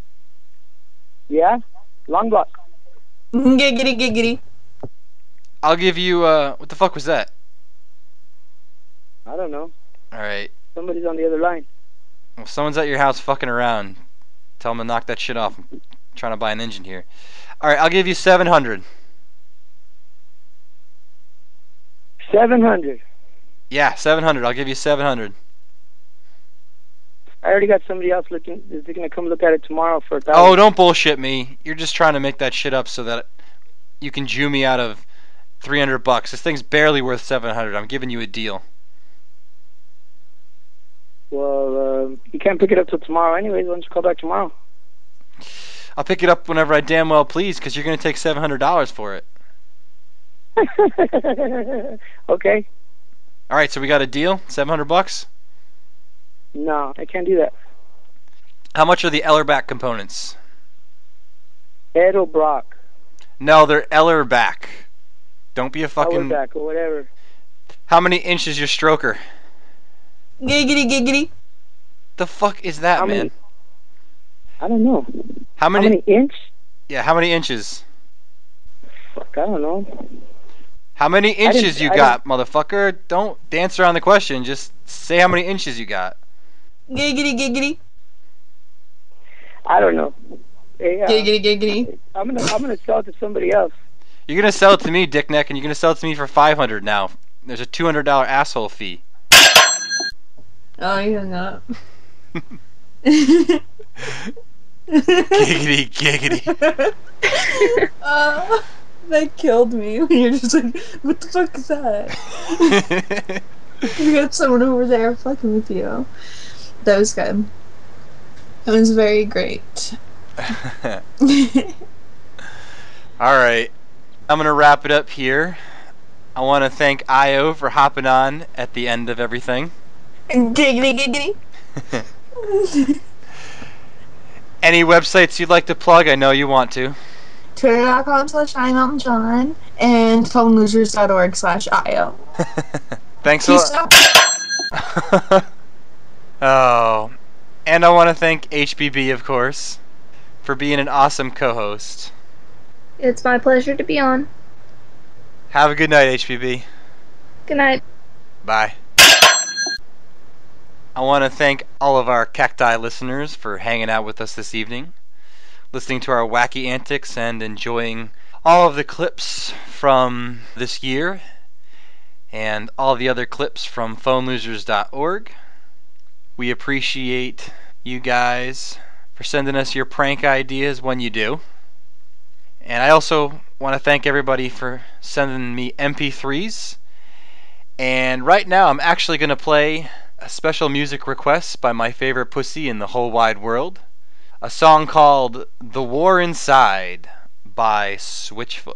Yeah. Long block. Giggity, giggity. I'll give you, what the fuck was that? I don't know. Alright. Somebody's on the other line. Well, someone's at your house fucking around. Tell them to knock that shit off. I'm trying to buy an engine here. Alright, I'll give you 700. 700. Yeah, 700. I'll give you 700. I already got somebody else looking. Is they gonna come look at it tomorrow for 1,000? Oh, don't bullshit me. You're just trying to make that shit up so that you can Jew me out of $300. This thing's barely worth 700. I'm giving you a deal. Well, you can't pick it up till tomorrow anyways. Why don't you call back tomorrow? I'll pick it up whenever I damn well please, because you're going to take $700 for it. Okay. Alright, so we got a deal? $700? No, I can't do that. How much are the Ellerback components? Edelbrock. No, they're Ellerback. Don't be a fucking... Ellerback or whatever. How many inches your stroker? Giggity, giggity. The fuck is that, man? Many? I don't know. How many inch? Yeah, how many inches? Fuck, I don't know. How many inches you got, motherfucker? Don't dance around the question. Just say how many inches you got. Giggity, giggity. I don't know. Hey, Giggity, giggity. I'm gonna sell it to somebody else. You're gonna sell it to me, Dick Neck, and you're gonna sell it to me for $500 now. There's a $200 asshole fee. Oh, you hung up. Giggity, giggity. That killed me. When you're just like, what the fuck is that? You got someone over there fucking with you. That was good. That was very great. Alright. I'm gonna wrap it up here. I want to thank Io for hopping on at the end of everything. Giggity, giggity. Any websites you'd like to plug? I know you want to. Twitter.com/IMountainJohn and phonelosers.org/IO. Thanks a lot. Oh, and I want to thank HBB, of course, for being an awesome co-host. It's my pleasure to be on. Have a good night, HBB. Good night. Bye. I want to thank all of our Cacti listeners for hanging out with us this evening, listening to our wacky antics and enjoying all of the clips from this year and all the other clips from phonelosers.org. We appreciate you guys for sending us your prank ideas when you do. And I also want to thank everybody for sending me MP3s. And right now I'm actually going to play a special music request by my favorite pussy in the whole wide world. A song called The War Inside by Switchfoot.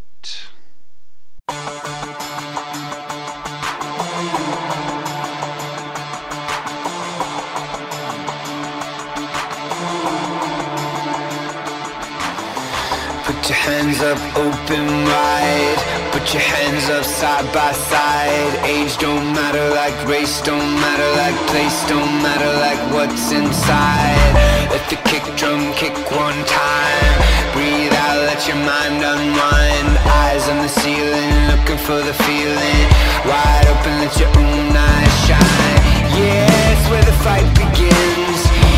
Put your hands up open wide. Put your hands up side by side. Age don't matter like race, don't matter like place, don't matter like what's inside. Let the kick drum kick one time. Breathe out, let your mind unwind. Eyes on the ceiling, looking for the feeling. Wide open, let your own eyes shine. Yeah, it's where the fight begins.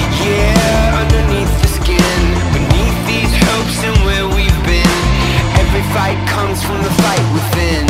Yeah, underneath the skin, beneath these hopes and where we've been. Every fight comes from the fight within.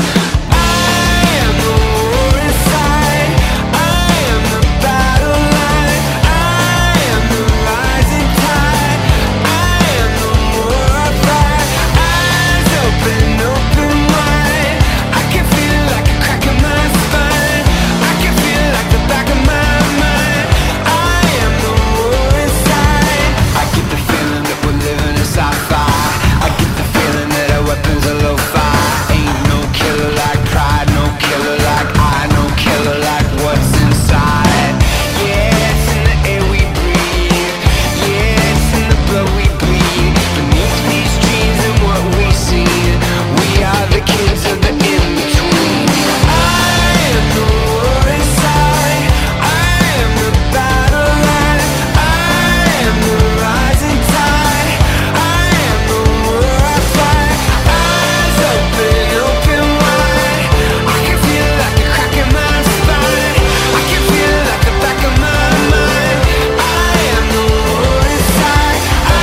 I am the war inside. I am the battle line. I am the rising tide. I am the war I fight. Eyes open, open wide. I can feel it like a crack in my spine. I can feel it like the back of my mind. I am the war inside. I get the feeling that we're living in sci-fi. I get the feeling that our weapons are lo-fi. Ain't no killer like pride, no killer like I, no killer like what's inside. Yeah, it's in the air we breathe. Yeah, it's in the blood we bleed. Beneath these dreams and what we see, we are the kids of the in-between. I am the war inside. I am the battle line. I am the rising tide. I am the war I fight. Eyes open, open wide. I can feel it like a crack in my spine. I can feel it like the back of my mind. I am the war inside.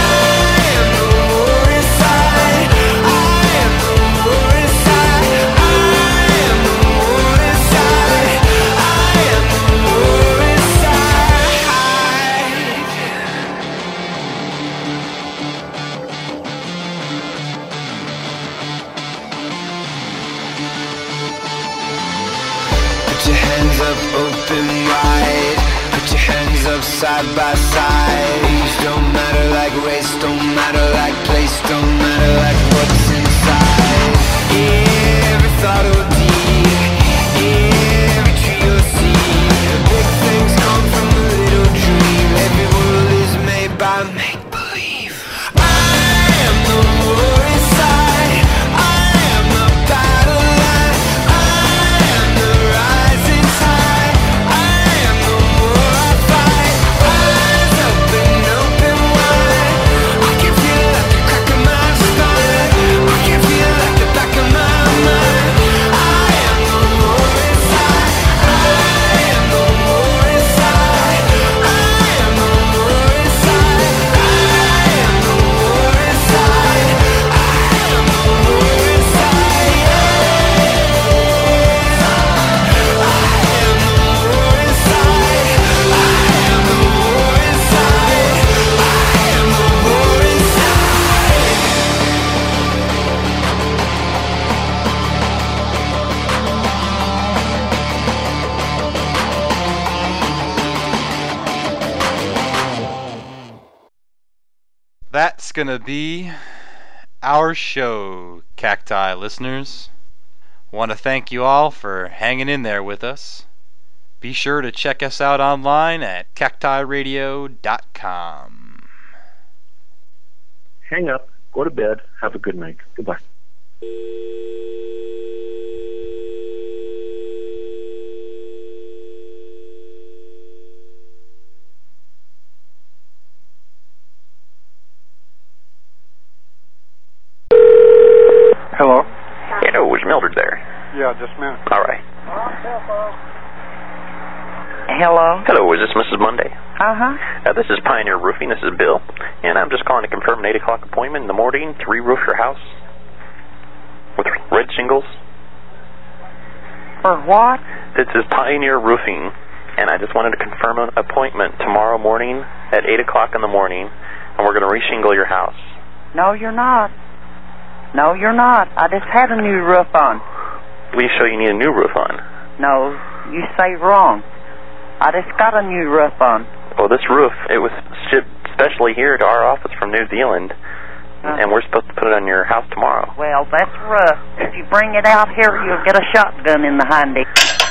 I am the war inside. I am the war inside. I am the war inside. I am the war Put your hands up open wide. Put your hands up side by side. Age don't matter like race, don't matter like place, don't matter like what's inside. Yeah, every thought or deed. Yeah, every tree or seed. Big things come from a little dream. Every world is made by make-believe. I am the war inside. I am the battle line. I am the rising tide. I am the war I fight. Eyes open, open wide. I can feel it like the crack of my spine. I can feel it like the back of my mind. I am the war inside. I am the war inside. I am the war inside. I am the war inside. I am the war inside. That's gonna be our show, Cacti listeners. Want to thank you all for hanging in there with us. Be sure to check us out online at cactiradio.com. Hang up, go to bed, have a good night. Goodbye. Yeah, just a minute. All right. Hello? Hello, is this Mrs. Monday? Uh-huh. This is Pioneer Roofing. This is Bill. And I'm just calling to confirm an 8 o'clock appointment in the morning to re-roof your house with red shingles. For what? This is Pioneer Roofing, and I just wanted to confirm an appointment tomorrow morning at 8 o'clock in the morning, and we're going to re-shingle your house. No, you're not. No, you're not. I just had a new roof on. We show you need a new roof on. No, you say wrong. I just got a new roof on. Well, this roof, it was shipped specially here to our office from New Zealand, and we're supposed to put it on your house tomorrow. Well, that's rough. If you bring it out here, you'll get a shotgun in the handy.